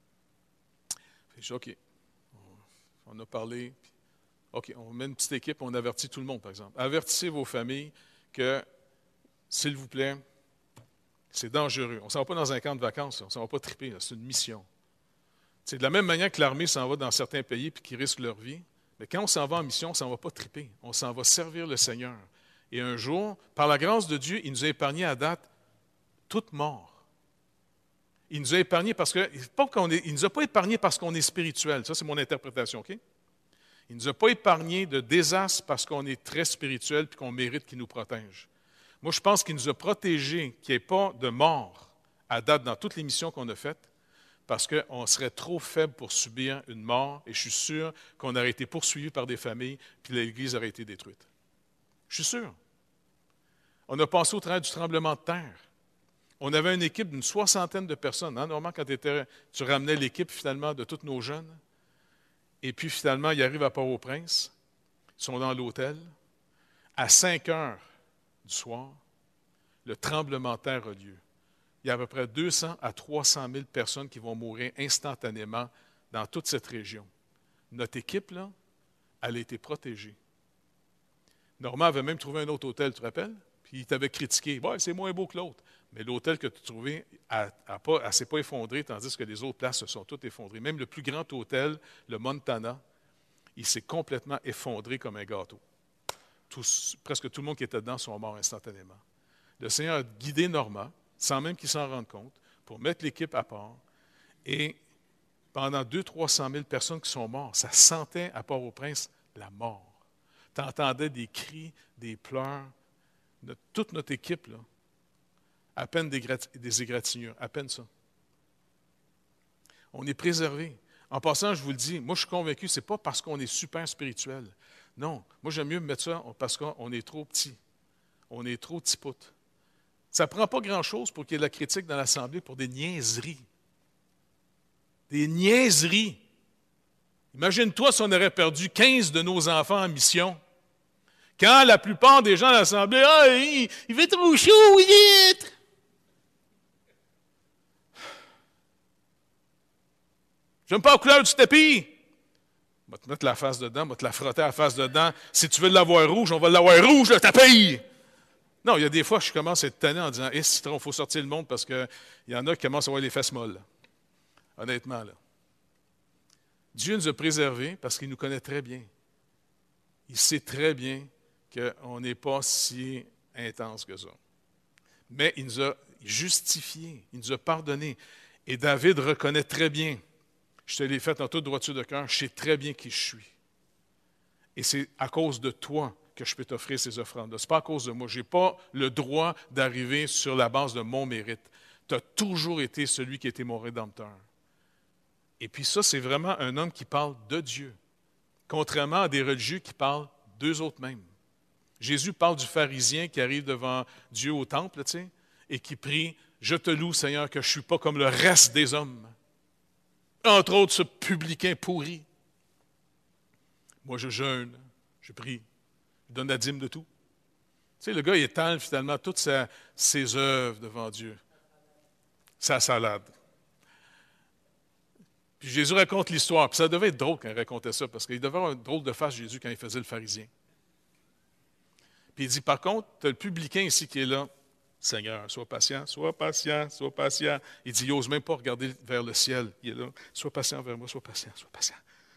Puis je dis, OK, on a parlé. OK, on met une petite équipe, on avertit tout le monde, par exemple. Avertissez vos familles que, s'il vous plaît, c'est dangereux. On ne s'en va pas dans un camp de vacances, on ne s'en va pas triper, c'est une mission. C'est de la même manière que l'armée s'en va dans certains pays et qui risquent leur vie. Mais quand on s'en va en mission, on ne s'en va pas triper. On s'en va servir le Seigneur. Et un jour, par la grâce de Dieu, il nous a épargné à date toute mort. Il nous a épargné parce que, il nous a pas épargné parce qu'on est spirituel. Ça, c'est mon interprétation, OK? Il ne nous a pas épargné de désastres parce qu'on est très spirituel et qu'on mérite qu'il nous protège. Moi, je pense qu'il nous a protégés, qu'il n'y ait pas de mort à date dans toutes les missions qu'on a faites, parce qu'on serait trop faible pour subir une mort, et je suis sûr qu'on aurait été poursuivi par des familles, puis l'Église aurait été détruite. Je suis sûr. On a passé au travers du tremblement de terre. On avait une équipe d'une 60aine de personnes. Normalement, quand tu ramenais l'équipe, finalement, de tous nos jeunes, et puis, finalement, ils arrivent à Port-au-Prince, ils sont dans l'hôtel. À 5 heures du soir, le tremblement de terre a lieu. Il y a à peu près 200 à 300 000 personnes qui vont mourir instantanément dans toute cette région. Notre équipe, là, elle a été protégée. Normand avait même trouvé un autre hôtel, tu te rappelles? Puis il t'avait critiqué. Ouais, c'est moins beau que l'autre. Mais l'hôtel que tu trouvais, elle ne s'est pas effondrée, tandis que les autres places se sont toutes effondrées. Même le plus grand hôtel, le Montana, il s'est complètement effondré comme un gâteau. Presque tout le monde qui était dedans sont morts instantanément. Le Seigneur a guidé Normand, sans même qu'il s'en rende compte, pour mettre l'équipe à part. Et pendant 200-300 000 personnes qui sont mortes, ça sentait à Port-au-Prince la mort. Tu entendais des cris, des pleurs. Toute notre équipe, là, à peine des égratignures, à peine ça. On est préservé. En passant, je vous le dis, moi je suis convaincu, ce n'est pas parce qu'on est super spirituel. Non, moi j'aime mieux me mettre ça parce qu'on est trop petit. On est trop petit-pout. Ça ne prend pas grand-chose pour qu'il y ait de la critique dans l'Assemblée pour des niaiseries. Des niaiseries. Imagine-toi si on aurait perdu 15 de nos enfants en mission. Quand la plupart des gens à l'Assemblée, « Ah, il fait trop chaud, vite! » J'aime pas la couleur du tapis. On va te mettre la face dedans, on va te la frotter la face dedans. Si tu veux l'avoir rouge, on va l'avoir rouge, le tapis. Non, il y a des fois, je commence à être tanné en disant, citron, il faut sortir le monde parce qu'il y en a qui commencent à avoir les fesses molles. Là. Honnêtement, là. Dieu nous a préservés parce qu'il nous connaît très bien. Il sait très bien qu'on n'est pas si intense que ça. Mais il nous a justifiés, il nous a pardonnés. Et David reconnaît très bien, je te l'ai fait en toute droiture de cœur, je sais très bien qui je suis. Et c'est à cause de toi que je peux t'offrir ces offrandes-là. Ce n'est pas à cause de moi. Je n'ai pas le droit d'arriver sur la base de mon mérite. Tu as toujours été celui qui était mon Rédempteur. Et puis ça, c'est vraiment un homme qui parle de Dieu, contrairement à des religieux qui parlent d'eux autres mêmes. Jésus parle du pharisien qui arrive devant Dieu au temple, tu sais, et qui prie « Je te loue, Seigneur, que je ne suis pas comme le reste des hommes. » Entre autres, ce publicain pourri. Moi, je jeûne, je prie, je donne la dîme de tout. Tu sais, le gars, il étale finalement toutes ses œuvres devant Dieu. Sa salade. Puis Jésus raconte l'histoire. Puis ça devait être drôle quand il racontait ça, parce qu'il devait avoir une drôle de face, Jésus, quand il faisait le pharisien. Puis il dit, par contre, tu as le publicain ici qui est là. Seigneur, sois patient, sois patient, sois patient. Il dit, il n'ose même pas regarder vers le ciel. Il est là, sois patient vers moi, sois patient, sois patient.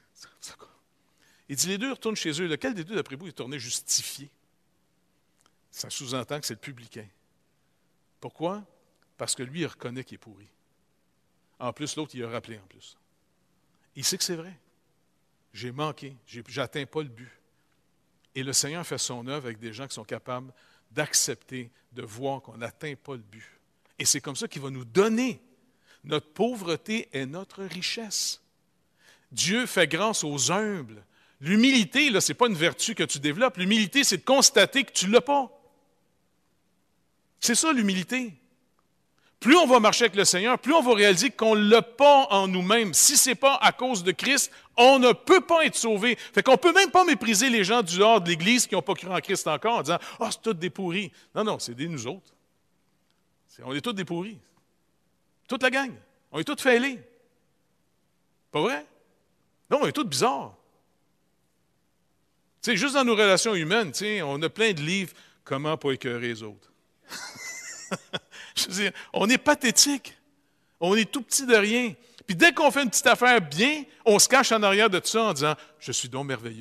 Il dit, les deux retournent chez eux. Lequel des deux, d'après vous, est tourné justifié? Ça sous-entend que c'est le publicain. Pourquoi? Parce que lui, il reconnaît qu'il est pourri. En plus, l'autre, il a rappelé en plus. Il sait que c'est vrai. J'ai manqué, j'atteins pas le but. Et le Seigneur fait son œuvre avec des gens qui sont capables d'accepter, de voir qu'on n'atteint pas le but. Et c'est comme ça qu'il va nous donner. Notre pauvreté est notre richesse. Dieu fait grâce aux humbles. L'humilité, là, ce n'est pas une vertu que tu développes. L'humilité, c'est de constater que tu ne l'as pas. C'est ça, l'humilité. Plus on va marcher avec le Seigneur, plus on va réaliser qu'on ne l'a pas en nous-mêmes. Si ce n'est pas à cause de Christ, on ne peut pas être sauvé. Fait qu'on ne peut même pas mépriser les gens du dehors de l'Église qui n'ont pas cru en Christ encore en disant « Ah, c'est tous des pourris. » Non, non, c'est des nous autres. On est tous des pourris. Toute la gang. On est tous fêlés. Pas vrai? Non, on est tous bizarres. Tu sais, juste dans nos relations humaines, tu sais, on a plein de livres « Comment pas écœurer les autres ». Je veux dire, on est pathétique. On est tout petit de rien. Puis dès qu'on fait une petite affaire bien, on se cache en arrière de tout ça en disant « Je suis donc merveilleux ».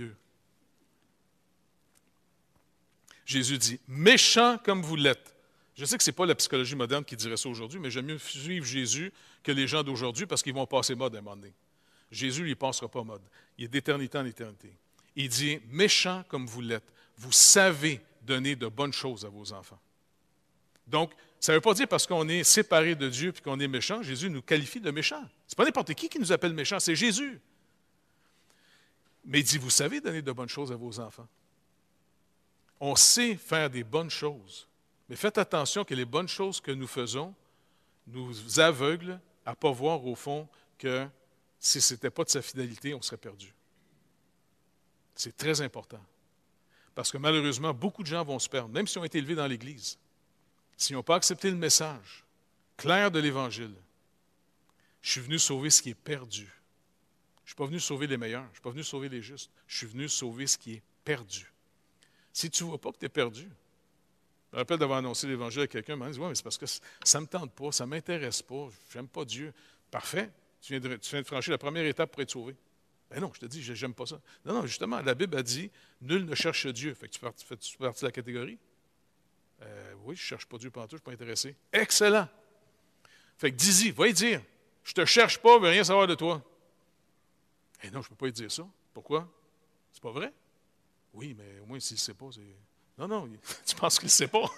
Jésus dit « Méchant comme vous l'êtes ». Je sais que ce n'est pas la psychologie moderne qui dirait ça aujourd'hui, mais j'aime mieux suivre Jésus que les gens d'aujourd'hui parce qu'ils vont passer mode à un moment donné. Jésus, lui, ne passera pas mode. Il est d'éternité en éternité. Il dit « Méchant comme vous l'êtes, vous savez donner de bonnes choses à vos enfants. » Donc, ça ne veut pas dire parce qu'on est séparé de Dieu et qu'on est méchant, Jésus nous qualifie de méchants. Ce n'est pas n'importe qui nous appelle méchants, c'est Jésus. Mais il dit, vous savez donner de bonnes choses à vos enfants. On sait faire des bonnes choses. Mais faites attention que les bonnes choses que nous faisons nous aveuglent à ne pas voir au fond que si ce n'était pas de sa fidélité, on serait perdu. C'est très important. Parce que malheureusement, beaucoup de gens vont se perdre, même s'ils ont été élevés dans l'Église. S'ils n'ont pas accepté le message clair de l'Évangile, je suis venu sauver ce qui est perdu. Je ne suis pas venu sauver les meilleurs, je ne suis pas venu sauver les justes. Je suis venu sauver ce qui est perdu. Si tu ne vois pas que tu es perdu, je me rappelle d'avoir annoncé l'Évangile à quelqu'un, il m'a dit, oui, mais c'est parce que ça ne me tente pas, ça ne m'intéresse pas, je n'aime pas Dieu. Parfait, tu viens de franchir la première étape pour être sauvé. Ben non, je te dis, je n'aime pas ça. Non, non, justement, la Bible a dit, nul ne cherche Dieu. Fait que tu fais partie de la catégorie? Oui, je ne cherche pas Dieu pendant tout, je ne suis pas intéressé. Excellent! Fait que dis-y, va y dire, je ne te cherche pas, je ne veux rien savoir de toi. Eh non, je ne peux pas y dire ça. Pourquoi? C'est pas vrai? Oui, mais au moins s'il ne sait pas, c'est... Non, non, tu penses qu'il ne sait pas?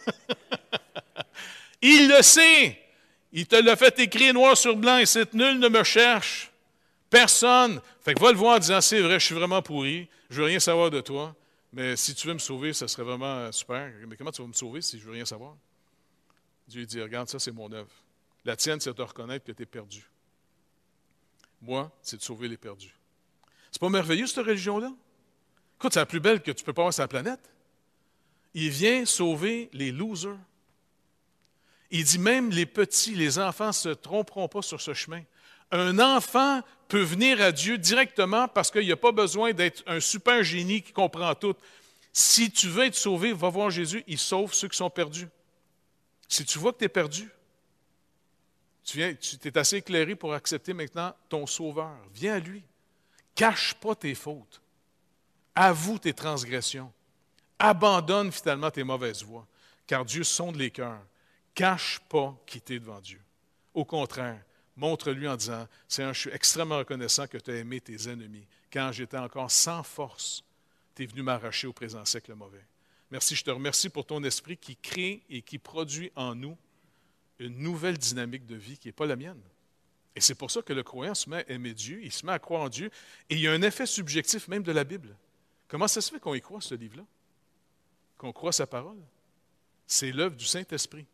Il le sait! Il te l'a fait écrire noir sur blanc, et c'est nul ne me cherche. Personne. Fait que va le voir en disant, c'est vrai, je suis vraiment pourri, je ne veux rien savoir de toi. Mais si tu veux me sauver, ça serait vraiment super. Mais comment tu vas me sauver si je ne veux rien savoir? Dieu dit, regarde, ça c'est mon œuvre. La tienne, c'est de te reconnaître que tu es perdu. Moi, c'est de sauver les perdus. C'est pas merveilleux, cette religion-là? Écoute, c'est la plus belle que tu peux pas avoir sur la planète. Il vient sauver les losers. Il dit même les petits, les enfants ne se tromperont pas sur ce chemin. Un enfant peut venir à Dieu directement parce qu'il n'y a pas besoin d'être un super génie qui comprend tout. Si tu veux être sauvé, va voir Jésus, il sauve ceux qui sont perdus. Si tu vois que tu es perdu, tu es assez éclairé pour accepter maintenant ton sauveur. Viens à lui. Cache pas tes fautes. Avoue tes transgressions. Abandonne finalement tes mauvaises voies, car Dieu sonde les cœurs. Cache pas qui t'es devant Dieu. Au contraire, montre-lui en disant, Seigneur, je suis extrêmement reconnaissant que tu as aimé tes ennemis. Quand j'étais encore sans force, tu es venu m'arracher au présent siècle mauvais. Merci, je te remercie pour ton esprit qui crée et qui produit en nous une nouvelle dynamique de vie qui n'est pas la mienne. Et c'est pour ça que le croyant se met à aimer Dieu, il se met à croire en Dieu, et il y a un effet subjectif même de la Bible. Comment ça se fait qu'on y croit, ce livre-là? Qu'on croit sa parole? C'est l'œuvre du Saint-Esprit.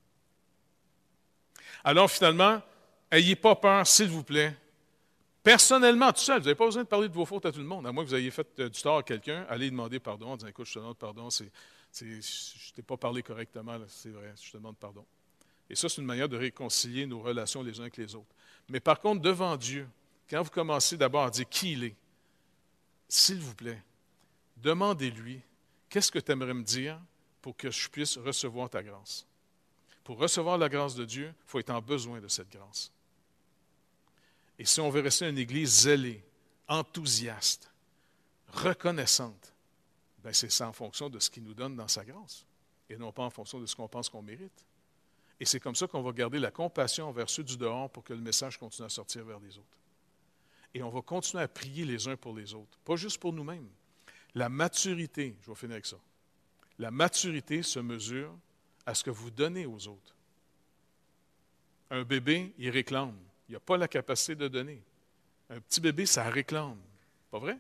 Alors finalement, n'ayez pas peur, s'il vous plaît. Personnellement, tout seul, vous n'avez pas besoin de parler de vos fautes à tout le monde. À moins que vous ayez fait du tort à quelqu'un, allez demander pardon en disant, écoute, je te demande pardon, je ne t'ai pas parlé correctement, c'est vrai, je te demande pardon. Et ça, c'est une manière de réconcilier nos relations les uns avec les autres. Mais par contre, devant Dieu, quand vous commencez d'abord à dire qui il est, s'il vous plaît, demandez-lui, qu'est-ce que tu aimerais me dire pour que je puisse recevoir ta grâce? Pour recevoir la grâce de Dieu, il faut être en besoin de cette grâce. Et si on veut rester une Église zélée, enthousiaste, reconnaissante, bien c'est ça en fonction de ce qu'il nous donne dans sa grâce, et non pas en fonction de ce qu'on pense qu'on mérite. Et c'est comme ça qu'on va garder la compassion envers ceux du dehors pour que le message continue à sortir vers les autres. Et on va continuer à prier les uns pour les autres, pas juste pour nous-mêmes. La maturité, je vais finir avec ça, la maturité se mesure à ce que vous donnez aux autres. Un bébé, il réclame. Il n'a pas la capacité de donner. Un petit bébé, ça réclame. Pas vrai?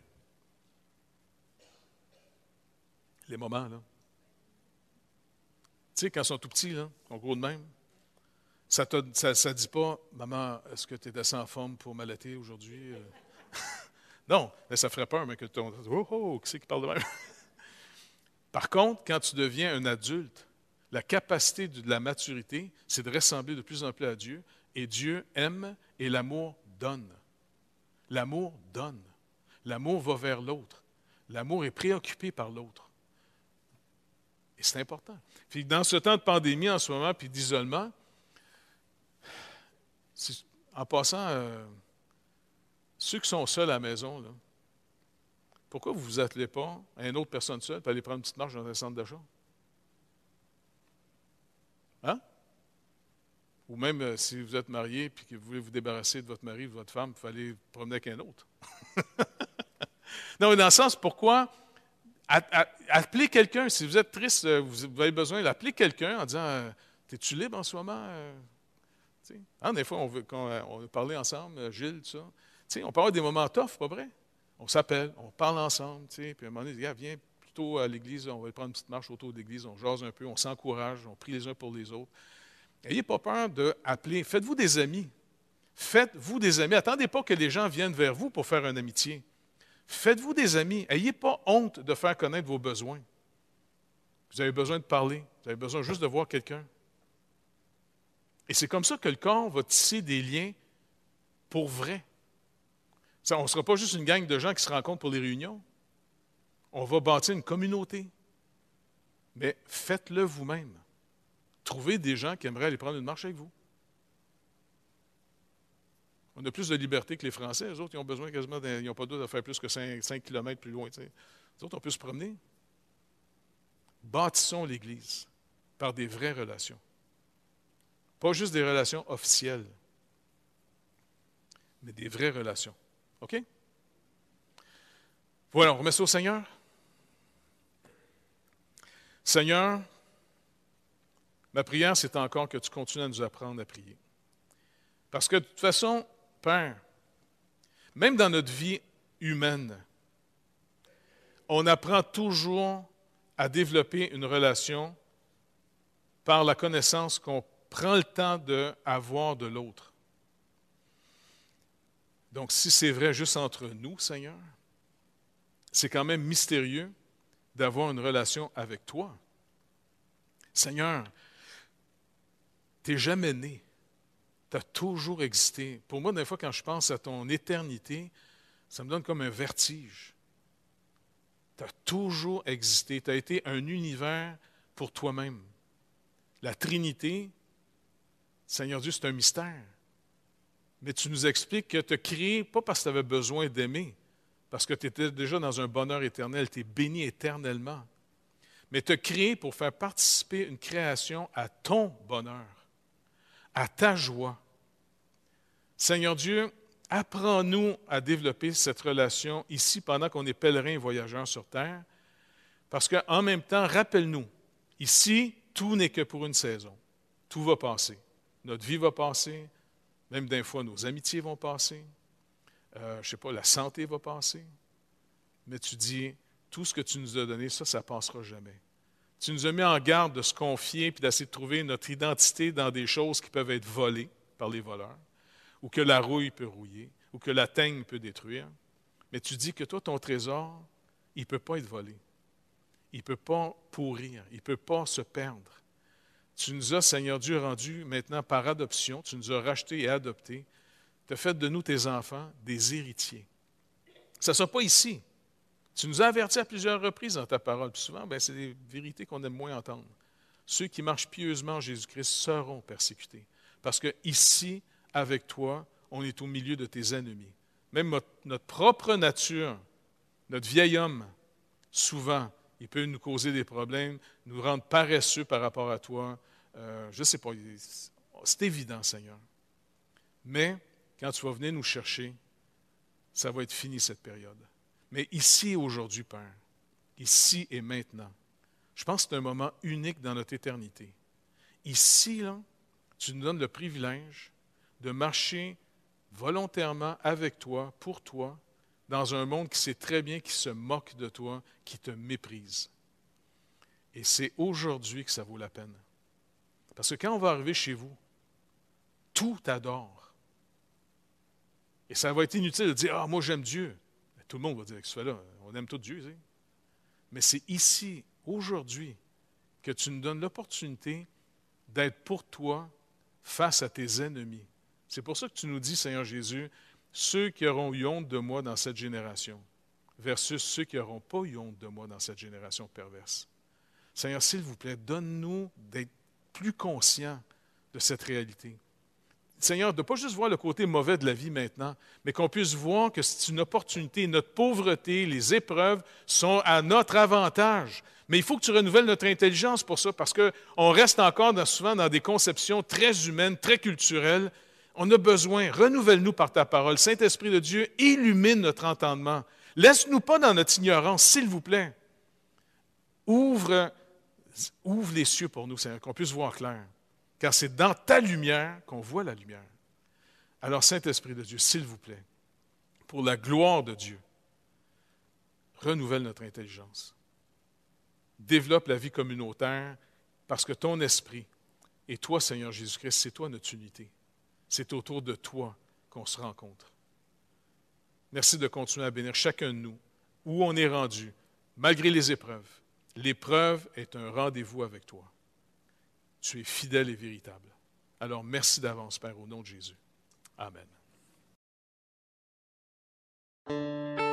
Les moments, là. Tu sais, quand ils sont tout petits, là, en gros de même, ça ne dit pas, « Maman, est-ce que tu es assez en forme pour m'allaiter aujourd'hui? » Non, mais ça ferait peur, mais que ton... Oh, oh, qui c'est qui parle de même? Par contre, quand tu deviens un adulte, la capacité de la maturité, c'est de ressembler de plus en plus à Dieu, et Dieu aime et l'amour donne. L'amour donne. L'amour va vers l'autre. L'amour est préoccupé par l'autre. Et c'est important. Puis dans ce temps de pandémie en ce moment, puis d'isolement, en passant, ceux qui sont seuls à la maison, là, pourquoi vous ne vous attelez pas à une autre personne seule pour aller prendre une petite marche dans un centre d'achat? Hein? Ou même si vous êtes marié et que vous voulez vous débarrasser de votre mari ou de votre femme, il faut aller promener avec un autre. Non, mais dans le sens, pourquoi appelez quelqu'un, si vous êtes triste, vous avez besoin d'appeler quelqu'un en disant es-tu libre en ce moment? Hein, des fois, on veut parler ensemble, Gilles, tout ça. On peut avoir des moments tough, pas vrai? On s'appelle, on parle ensemble, puis à un moment donné, viens plutôt à l'église, on va prendre une petite marche autour de l'église, on jase un peu, on s'encourage, on prie les uns pour les autres. N'ayez pas peur d'appeler. Faites-vous des amis. Faites-vous des amis. Attendez pas que les gens viennent vers vous pour faire une amitié. Faites-vous des amis. N'ayez pas honte de faire connaître vos besoins. Vous avez besoin de parler. Vous avez besoin juste de voir quelqu'un. Et c'est comme ça que le corps va tisser des liens pour vrai. Ça, on ne sera pas juste une gang de gens qui se rencontrent pour les réunions. On va bâtir une communauté. Mais faites-le vous-même. Trouvez des gens qui aimeraient aller prendre une marche avec vous. On a plus de liberté que les Français. Les autres, ils ont besoin quasiment, ils n'ont pas besoin de faire plus que 5 km plus loin. Les autres, on peut se promener. Bâtissons l'Église par des vraies relations. Pas juste des relations officielles, mais des vraies relations. OK? Voilà, on remet ça au Seigneur. Seigneur, ma prière, c'est encore que tu continues à nous apprendre à prier. Parce que de toute façon, Père, même dans notre vie humaine, on apprend toujours à développer une relation par la connaissance qu'on prend le temps d'avoir de l'autre. Donc, si c'est vrai juste entre nous, Seigneur, c'est quand même mystérieux d'avoir une relation avec toi. Seigneur, tu n'es jamais né. Tu as toujours existé. Pour moi, des fois, quand je pense à ton éternité, ça me donne comme un vertige. Tu as toujours existé. Tu as été un univers pour toi-même. La Trinité, Seigneur Dieu, c'est un mystère. Mais tu nous expliques que tu as créé, pas parce que tu avais besoin d'aimer, parce que tu étais déjà dans un bonheur éternel, tu es béni éternellement. Mais tu as créé pour faire participer une création à ton bonheur, à ta joie. Seigneur Dieu, apprends-nous à développer cette relation ici pendant qu'on est pèlerins et voyageurs sur terre, parce qu'en même temps, rappelle-nous, ici, tout n'est que pour une saison. Tout va passer. notre vie va passer, même des fois nos amitiés vont passer, je ne sais pas, la santé va passer. Mais tu dis, tout ce que tu nous as donné, ça ne passera jamais. Tu nous as mis en garde de se confier puis d'essayer de trouver notre identité dans des choses qui peuvent être volées par les voleurs, ou que la rouille peut rouiller, ou que la teigne peut détruire. Mais tu dis que toi, ton trésor, il ne peut pas être volé. Il ne peut pas pourrir. Il ne peut pas se perdre. Tu nous as, Seigneur Dieu, rendus maintenant par adoption. Tu nous as rachetés et adoptés. Tu as fait de nous, tes enfants, des héritiers. Ça ne sera pas ici. Tu nous as avertis à plusieurs reprises dans ta parole. Puis souvent, c'est des vérités qu'on aime moins entendre. Ceux qui marchent pieusement en Jésus-Christ seront persécutés. Parce que ici, avec toi, on est au milieu de tes ennemis. Même notre propre nature, notre vieil homme, souvent, il peut nous causer des problèmes, nous rendre paresseux par rapport à toi. Je ne sais pas, c'est évident, Seigneur. Mais quand tu vas venir nous chercher, ça va être fini cette période. Mais ici, aujourd'hui, Père, ici et maintenant, je pense que c'est un moment unique dans notre éternité. Ici, là, tu nous donnes le privilège de marcher volontairement avec toi, pour toi, dans un monde qui sait très bien, qui se moque de toi, qui te méprise. Et c'est aujourd'hui que ça vaut la peine. Parce que quand on va arriver chez vous, tout t'adore. Et ça va être inutile de dire « Ah, moi j'aime Dieu ». Tout le monde va dire que ce fait là, on aime tout Dieu. Tu sais. Mais c'est ici, aujourd'hui, que tu nous donnes l'opportunité d'être pour toi face à tes ennemis. C'est pour ça que tu nous dis, Seigneur Jésus, ceux qui auront eu honte de moi dans cette génération versus ceux qui n'auront pas eu honte de moi dans cette génération perverse. Seigneur, s'il vous plaît, donne-nous d'être plus conscients de cette réalité. Seigneur, de ne pas juste voir le côté mauvais de la vie maintenant, mais qu'on puisse voir que c'est une opportunité. Notre pauvreté, les épreuves sont à notre avantage. Mais il faut que tu renouvelles notre intelligence pour ça, parce qu'on reste encore souvent dans des conceptions très humaines, très culturelles. On a besoin, renouvelle-nous par ta parole. Saint-Esprit de Dieu, illumine notre entendement. Laisse-nous pas dans notre ignorance, s'il vous plaît. Ouvre les cieux pour nous, Seigneur, qu'on puisse voir clair. Car c'est dans ta lumière qu'on voit la lumière. Alors, Saint-Esprit de Dieu, s'il vous plaît, pour la gloire de Dieu, renouvelle notre intelligence. Développe la vie communautaire parce que ton esprit et toi, Seigneur Jésus-Christ, c'est toi notre unité. C'est autour de toi qu'on se rencontre. Merci de continuer à bénir chacun de nous, où on est rendu, malgré les épreuves. L'épreuve est un rendez-vous avec toi. Tu es fidèle et véritable. Alors, merci d'avance, Père, au nom de Jésus. Amen.